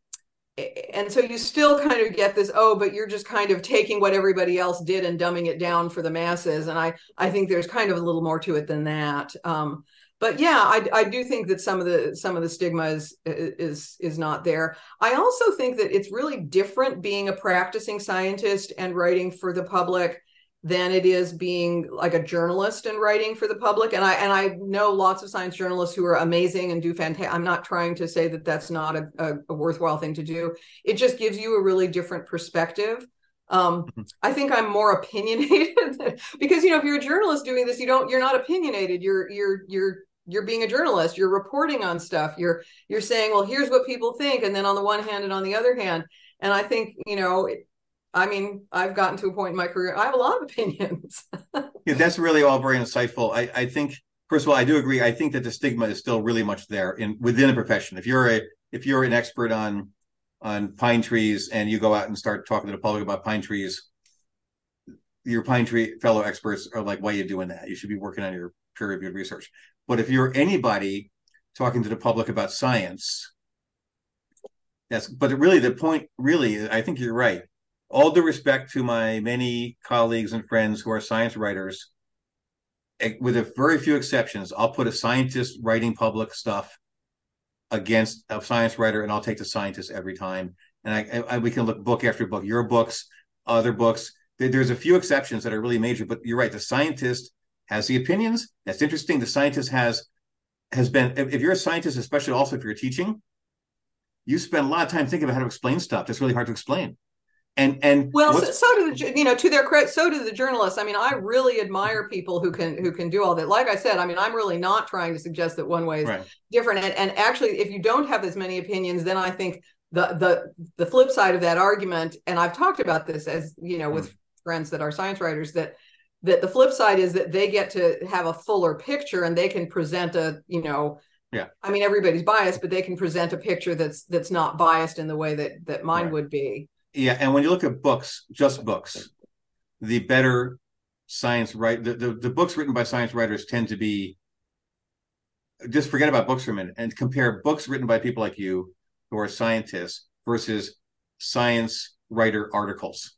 Speaker 2: and so you still kind of get this, oh, but you're just kind of taking what everybody else did and dumbing it down for the masses. And I, I think there's kind of a little more to it than that. Um, But yeah, I, I do think that some of the some of the stigma is is is not there. I also think that it's really different being a practicing scientist and writing for the public than it is being like a journalist and writing for the public. And I and I know lots of science journalists who are amazing and do fantastic. I'm not trying to say that that's not a, a, a worthwhile thing to do. It just gives you a really different perspective. Um, I think I'm more opinionated because, you know, if you're a journalist doing this, you don't you're not opinionated. You're you're you're you're being a journalist, you're reporting on stuff, you're you're saying, well, here's what people think, and then on the one hand and on the other hand. And I think, you know, it, I mean, I've gotten to a point in my career, I have a lot of opinions.
Speaker 3: Yeah, that's really all very insightful. I, I think, first of all, I do agree. I think that the stigma is still really much there in within a profession. If you're a if you're an expert on on pine trees and you go out and start talking to the public about pine trees, your pine tree fellow experts are like, why are you doing that? You should be working on your peer-reviewed research. But if you're anybody talking to the public about science, that's, but really the point really, I think you're right. All due respect to my many colleagues and friends who are science writers, with a very few exceptions, I'll put a scientist writing public stuff against a science writer, and I'll take the scientist every time. And I, I we can look book after book, your books, other books. There's a few exceptions that are really major, but you're right. The scientist has the opinions. That's interesting. The scientist has has been, if, if you're a scientist, especially also if you're teaching, you spend a lot of time thinking about how to explain stuff that's really hard to explain. And and
Speaker 2: well, so, so do the, you know, to their credit, so do the journalists. I mean, I really admire people who can who can do all that. Like I said, I mean, I'm really not trying to suggest that one way is right. different. And, and actually, if you don't have as many opinions, then I think the the the flip side of that argument, and I've talked about this as, you know, with mm. friends that are science writers, that that the flip side is that they get to have a fuller picture and they can present a, you know,
Speaker 3: yeah,
Speaker 2: I mean, everybody's biased, but they can present a picture that's that's not biased in the way that that mine right. would be.
Speaker 3: Yeah, and when you look at books, just books, the better science right the, the, the books written by science writers tend to be, just forget about books for a minute and compare books written by people like you who are scientists versus science writer articles.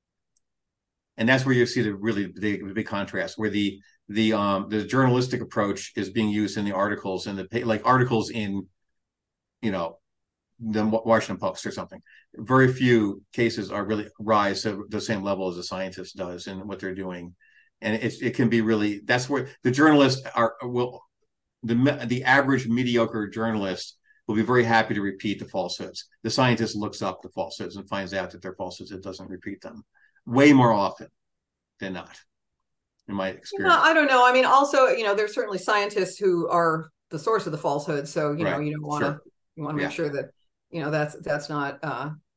Speaker 3: And that's where you see the really big, big contrast, where the the um the journalistic approach is being used in the articles and the like articles in, you know, the Washington Post or something. Very few cases are really rise to the same level as a scientist does in what they're doing, and it's it can be really, that's where the journalists are will the the average mediocre journalist will be very happy to repeat the falsehoods. The scientist looks up the falsehoods and finds out that they're falsehoods. It doesn't repeat them way more often than not, in my experience.
Speaker 2: Yeah, I don't know. I mean, also, you know, there's certainly scientists who are the source of the falsehood. So, you right. know, you don't want to, sure. you want to yeah. make sure that, you know, that's, that's not, uh,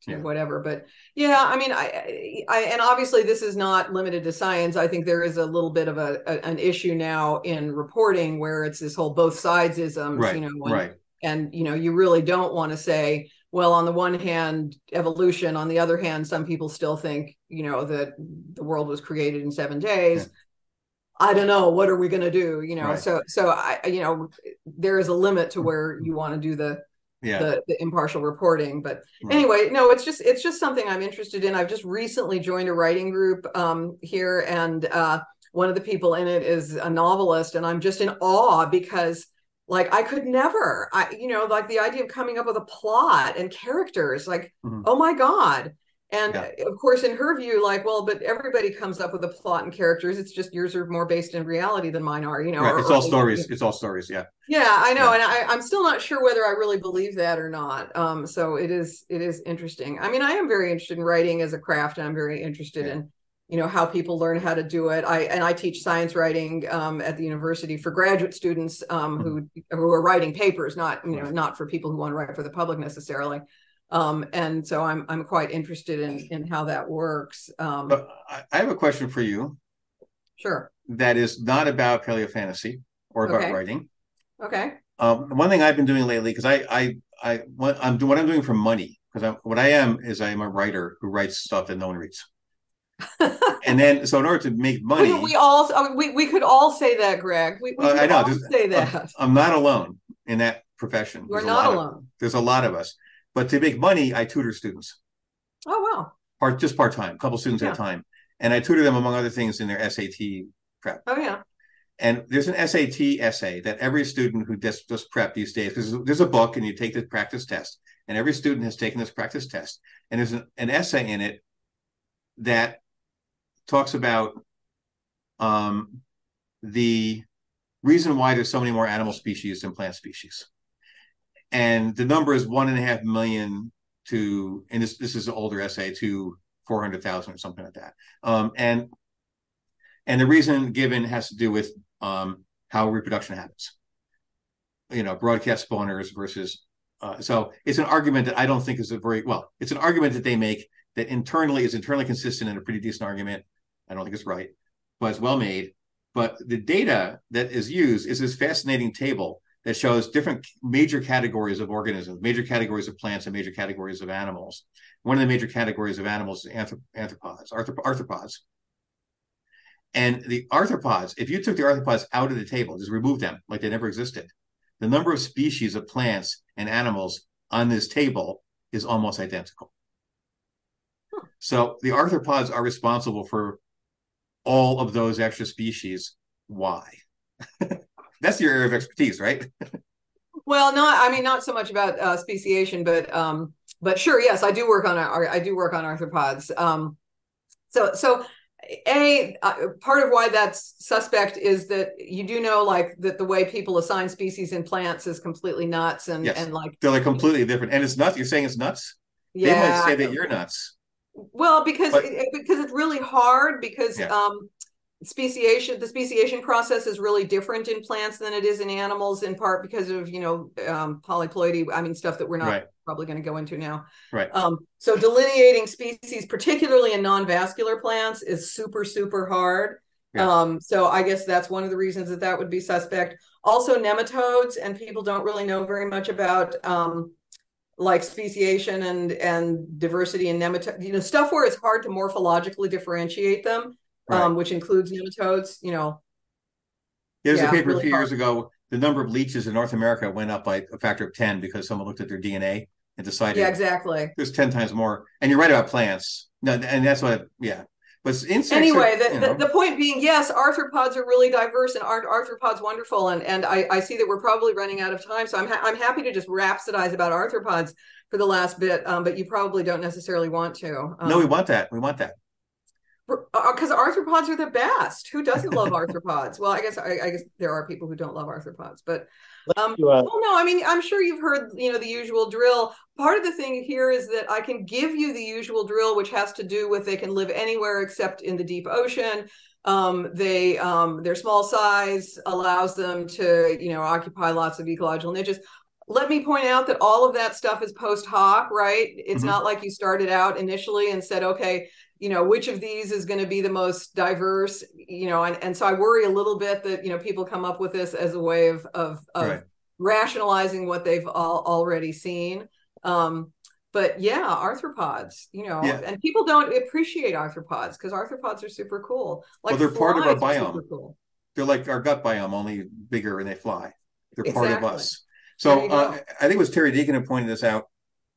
Speaker 2: or whatever. But yeah, I mean, I, I, and obviously this is not limited to science. I think there is a little bit of a, a an issue now in reporting where it's this whole both sidesisms,
Speaker 3: right,
Speaker 2: you know, and,
Speaker 3: right.
Speaker 2: and, you know, you really don't want to say, well, on the one hand, evolution, on the other hand, some people still think, you know, that the world was created in seven days. Yeah. I don't know, what are we going to do? You know, right. so, so I, you know, there is a limit to where you want to do the, yeah. the, the impartial reporting. But right. anyway, no, it's just, it's just something I'm interested in. I've just recently joined a writing group um, here, and uh, one of the people in it is a novelist, and I'm just in awe because like I could never, I, you know, like the idea of coming up with a plot and characters, like, mm-hmm. oh my God. And yeah. of course, in her view, like, well, but everybody comes up with a plot and characters. It's just yours are more based in reality than mine are, you know.
Speaker 3: Right.
Speaker 2: Or,
Speaker 3: it's
Speaker 2: or
Speaker 3: all stories. It's all stories. Yeah.
Speaker 2: Yeah, I know.
Speaker 3: Yeah.
Speaker 2: And I, I'm still not sure whether I really believe that or not. Um, so it is, it is interesting. I mean, I am very interested in writing as a craft, and I'm very interested yeah. in, you know, how people learn how to do it. I, and I teach science writing um, at the university for graduate students um, mm-hmm. who, who are writing papers, not, you know, right. not for people who want to write for the public necessarily. Um, and so I'm I'm quite interested in in how that works. Um,
Speaker 3: but I have a question for you.
Speaker 2: Sure.
Speaker 3: That is not about paleofantasy or about
Speaker 2: okay.
Speaker 3: writing.
Speaker 2: Okay.
Speaker 3: Um, one thing I've been doing lately, because I I I what I'm what I'm doing for money, because what I am is I am a writer who writes stuff that no one reads. And then, so in order to make money,
Speaker 2: we, we all I mean, we we could all say that, Greg. We, we
Speaker 3: uh,
Speaker 2: could
Speaker 3: I know.
Speaker 2: all say that.
Speaker 3: I'm, I'm not alone in that profession.
Speaker 2: You're
Speaker 3: there's
Speaker 2: not
Speaker 3: a
Speaker 2: alone.
Speaker 3: Of, there's a lot of us. But to make money, I tutor students.
Speaker 2: Oh, wow.
Speaker 3: Part, just part-time, a couple students yeah. at a time. And I tutor them, among other things, in their S A T prep.
Speaker 2: Oh, yeah.
Speaker 3: And there's an S A T essay that every student who does, does prep these days, because there's a book and you take the practice test, and every student has taken this practice test. And there's an, an essay in it that talks about um, the reason why there's so many more animal species than plant species. And the number is one and a half million to, and this this is an older essay, to four hundred thousand or something like that. Um, and and the reason given has to do with um, how reproduction happens. You know, broadcast spawners versus. Uh, so it's an argument that I don't think is a very well. It's an argument that they make that internally is internally consistent and a pretty decent argument. I don't think it's right, but it's well made. But the data that is used is this fascinating table that shows different major categories of organisms, major categories of plants, and major categories of animals. One of the major categories of animals is anthrop- arthropods, arthrop- arthropods. And the arthropods, if you took the arthropods out of the table, just remove them like they never existed, the number of species of plants and animals on this table is almost identical. Huh. So the arthropods are responsible for all of those extra species. Why? That's your area of expertise, right?
Speaker 2: Well, not, I mean, not so much about uh, speciation, but, um, but sure. Yes, I do work on, I do work on arthropods. Um, so, so a uh, part of why that's suspect is that you do know, like, that the way people assign species in plants is completely nuts. And, yes, and like,
Speaker 3: they're like completely different. And it's nuts. You're saying it's nuts.
Speaker 2: Yeah.
Speaker 3: They might say that you're nuts.
Speaker 2: Well, because,
Speaker 3: but,
Speaker 2: it, because it's really hard because,
Speaker 3: yeah.
Speaker 2: um, speciation the speciation process is really different in plants than it is in animals, in part because of, you know, um polyploidy, I mean, stuff that we're not right. probably going to go into now,
Speaker 3: right?
Speaker 2: Um so delineating species, particularly in non-vascular plants, is super super hard. Yeah. Um so I guess that's one of the reasons that that would be suspect. Also nematodes, and people don't really know very much about um like speciation and and diversity in nematodes, you know, stuff where it's hard to morphologically differentiate them. Right. Um, which includes nematodes, you know.
Speaker 3: There's yeah, a paper really a few hard. years ago. The number of leeches in North America went up by a factor of ten because someone looked at their D N A and decided.
Speaker 2: Yeah, exactly.
Speaker 3: There's ten times more. And you're right about plants. No, and that's what, yeah. But insects.
Speaker 2: Anyway,
Speaker 3: are,
Speaker 2: the, the, the point being, yes, arthropods are really diverse, and aren't arthropods wonderful? And and I, I see that we're probably running out of time, so I'm ha- I'm happy to just rhapsodize about arthropods for the last bit, um, but you probably don't necessarily want to. Um,
Speaker 3: no, we want that. We want that.
Speaker 2: Because arthropods are the best. Who doesn't love arthropods? Well, I guess I, I guess there are people who don't love arthropods, but um, well, no, I mean, I'm sure you've heard, you know, the usual drill. Part of the thing here is that I can give you the usual drill, which has to do with they can live anywhere except in the deep ocean. Um, they um, their small size allows them to, you know, occupy lots of ecological niches. let me point out that all of that stuff is post hoc, right? It's
Speaker 3: Mm-hmm.
Speaker 2: not like you started out initially and said, okay, you know, which of these is going to be the most diverse, you know, and, and so I worry a little bit that, you know, people come up with this as a way of, of, of
Speaker 3: Right.
Speaker 2: rationalizing what they've all, already seen. Um, but yeah, arthropods, you know,
Speaker 3: Yeah.
Speaker 2: and people don't appreciate arthropods because arthropods are super cool. Like
Speaker 3: well, they're part of our
Speaker 2: flies are
Speaker 3: biome.
Speaker 2: super cool.
Speaker 3: They're like our gut biome, only bigger, and they fly. They're part
Speaker 2: Exactly.
Speaker 3: of us.
Speaker 2: There
Speaker 3: So
Speaker 2: you
Speaker 3: uh,
Speaker 2: go.
Speaker 3: I think it was Terry Deacon who pointed this out.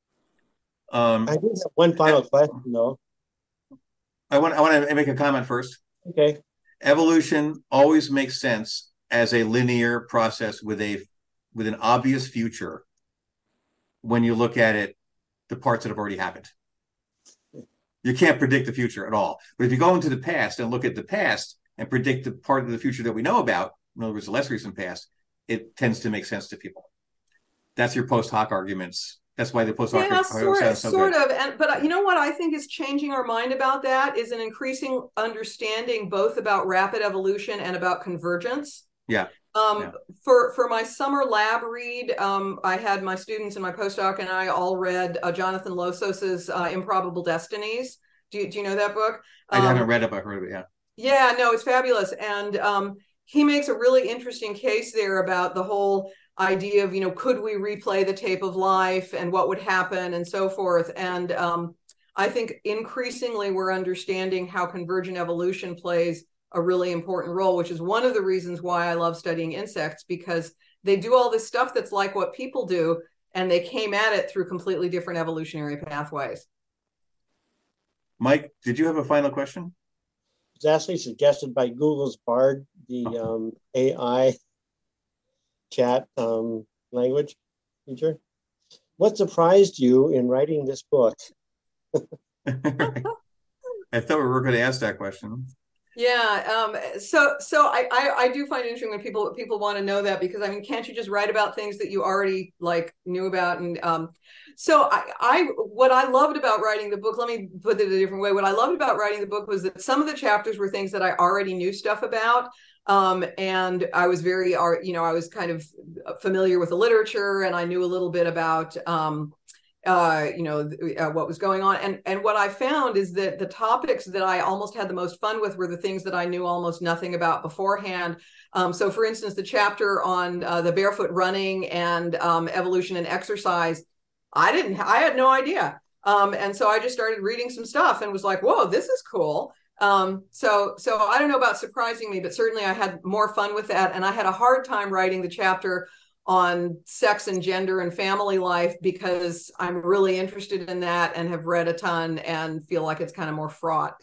Speaker 3: Um,
Speaker 1: I do have one final question, though.
Speaker 3: I want I want to make a comment first.
Speaker 1: Okay.
Speaker 3: Evolution always makes sense as a linear process with a with an obvious future when you look at it, the parts that have already happened. You can't predict the future at all. But if you go into the past and look at the past and predict the part of the future that we know about, in other words, the less recent past, it tends to make sense to people. That's your post hoc arguments. That's why the post hoc
Speaker 2: yeah, sort of,
Speaker 3: so
Speaker 2: sort
Speaker 3: good.
Speaker 2: of. And but you know what I think is changing our mind about that is an increasing understanding both about rapid evolution and about convergence.
Speaker 3: Yeah.
Speaker 2: Um,
Speaker 3: yeah.
Speaker 2: For for my summer lab read, um, I had my students and my postdoc and I all read uh, Jonathan Losos's uh, Improbable Destinies. Do you, do you know that book? Um,
Speaker 3: I haven't read it, but I heard of it. Yeah.
Speaker 2: Yeah, no, it's fabulous. And um, he makes a really interesting case there about the whole idea of, you know, could we replay the tape of life and what would happen and so forth. And um, I think increasingly we're understanding how convergent evolution plays a really important role, which is one of the reasons why I love studying insects, because they do all this stuff that's like what people do, and they came at it through completely different evolutionary pathways.
Speaker 3: Mike, did you have a final question?
Speaker 1: It's actually suggested by Google's Bard, the um, A I chat um, language feature. What surprised you in writing this book?
Speaker 3: I thought we were going to ask that question.
Speaker 2: Yeah. Um, so so I, I, I do find it interesting when people people want to know that, because I mean, can't you just write about things that you already like knew about? And um, so I, I what I loved about writing the book, let me put it a different way. What I loved about writing the book was that some of the chapters were things that I already knew stuff about. Um, and I was very, you know, I was kind of familiar with the literature, and I knew a little bit about um, uh, you know, uh, what was going on. And, and what I found is that the topics that I almost had the most fun with were the things that I knew almost nothing about beforehand. Um, so for instance, the chapter on uh, the barefoot running and um, evolution and exercise, I didn't, I had no idea. Um, and so I just started reading some stuff and was like, whoa, this is cool. Um, so, so I don't know about surprising me, but certainly I had more fun with that. And I had a hard time writing the chapter on sex and gender and family life, because I'm really interested in that and have read a ton and feel like it's kind of more fraught.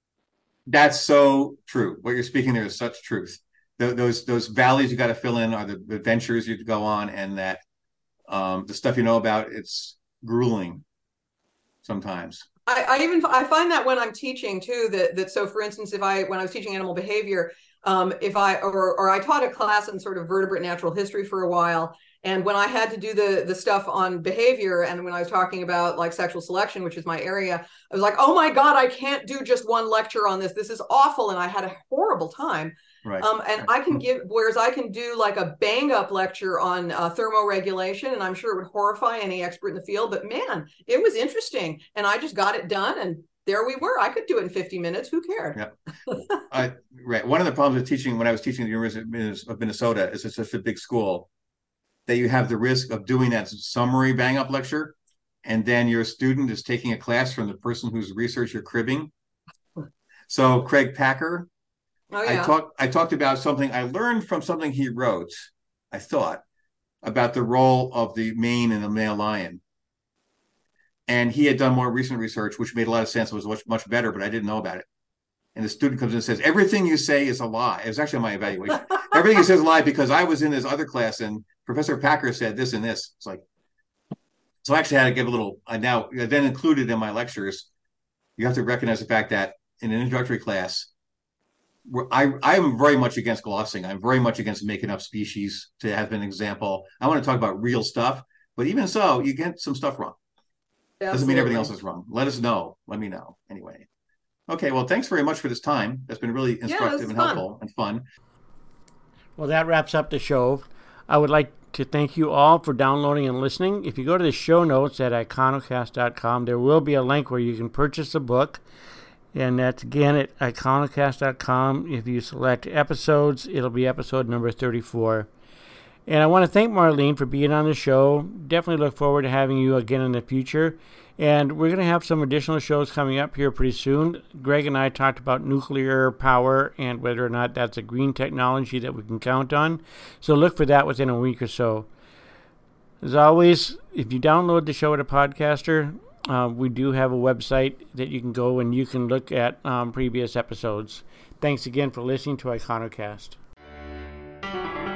Speaker 3: That's so true. What you're speaking there is such truth. The, those those valleys you got to fill in are the adventures you go on, and that um, the stuff you know about, it's grueling sometimes.
Speaker 2: I, I even I find that when I'm teaching too, that that so for instance, if I when I was teaching animal behavior, um, if I or or I taught a class in sort of vertebrate natural history for a while, and when I had to do the the stuff on behavior, and when I was talking about like sexual selection, which is my area, I was like, oh my God, I can't do just one lecture on this. This is awful, and I had a horrible time.
Speaker 3: Right.
Speaker 2: Um, and I can give, whereas I can do like a bang up lecture on uh, thermoregulation, and I'm sure it would horrify any expert in the field, but man, it was interesting. And I just got it done, and there we were. I could do it in fifty minutes. Who cared?
Speaker 3: Yeah. I, right. One of the problems with teaching when I was teaching at the University of Minnesota is it's such a big school that you have the risk of doing that summary bang up lecture, and then your student is taking a class from the person whose research you're cribbing. So Craig Packer,
Speaker 2: Oh, yeah.
Speaker 3: I talked I talked about something I learned from something he wrote, I thought, about the role of the mane in the male lion. And he had done more recent research, which made a lot of sense. It was much, much better, but I didn't know about it. And the student comes in and says, everything you say is a lie. It was actually on my evaluation. Everything you say is a lie, because I was in this other class and Professor Packer said this and this. It's like, so I actually had to get a little, I now I then included in my lectures, you have to recognize the fact that in an introductory class, I, I'm very much against glossing. I'm very much against making up species to have an example. I want to talk about real stuff, but even so, you get some stuff wrong.
Speaker 2: Absolutely.
Speaker 3: Doesn't mean everything else is wrong. Let us know. Let me know. Anyway. Okay, well, thanks very much for this time. That's been really instructive
Speaker 2: yeah,
Speaker 3: and
Speaker 2: fun.
Speaker 3: helpful and fun.
Speaker 4: Well, that wraps up the show. I would like to thank you all for downloading and listening. If you go to the show notes at iconocast dot com, there will be a link where you can purchase the book. And that's again at iconocast dot com. If you select episodes, it'll be episode number thirty-four. And I want to thank Marlene for being on the show. Definitely look forward to having you again in the future. And we're going to have some additional shows coming up here pretty soon. Greg and I talked about nuclear power and whether or not that's a green technology that we can count on. So look for that within a week or so. As always, if you download the show at a podcaster, uh, we do have a website that you can go and you can look at um, previous episodes. Thanks again for listening to Iconocast.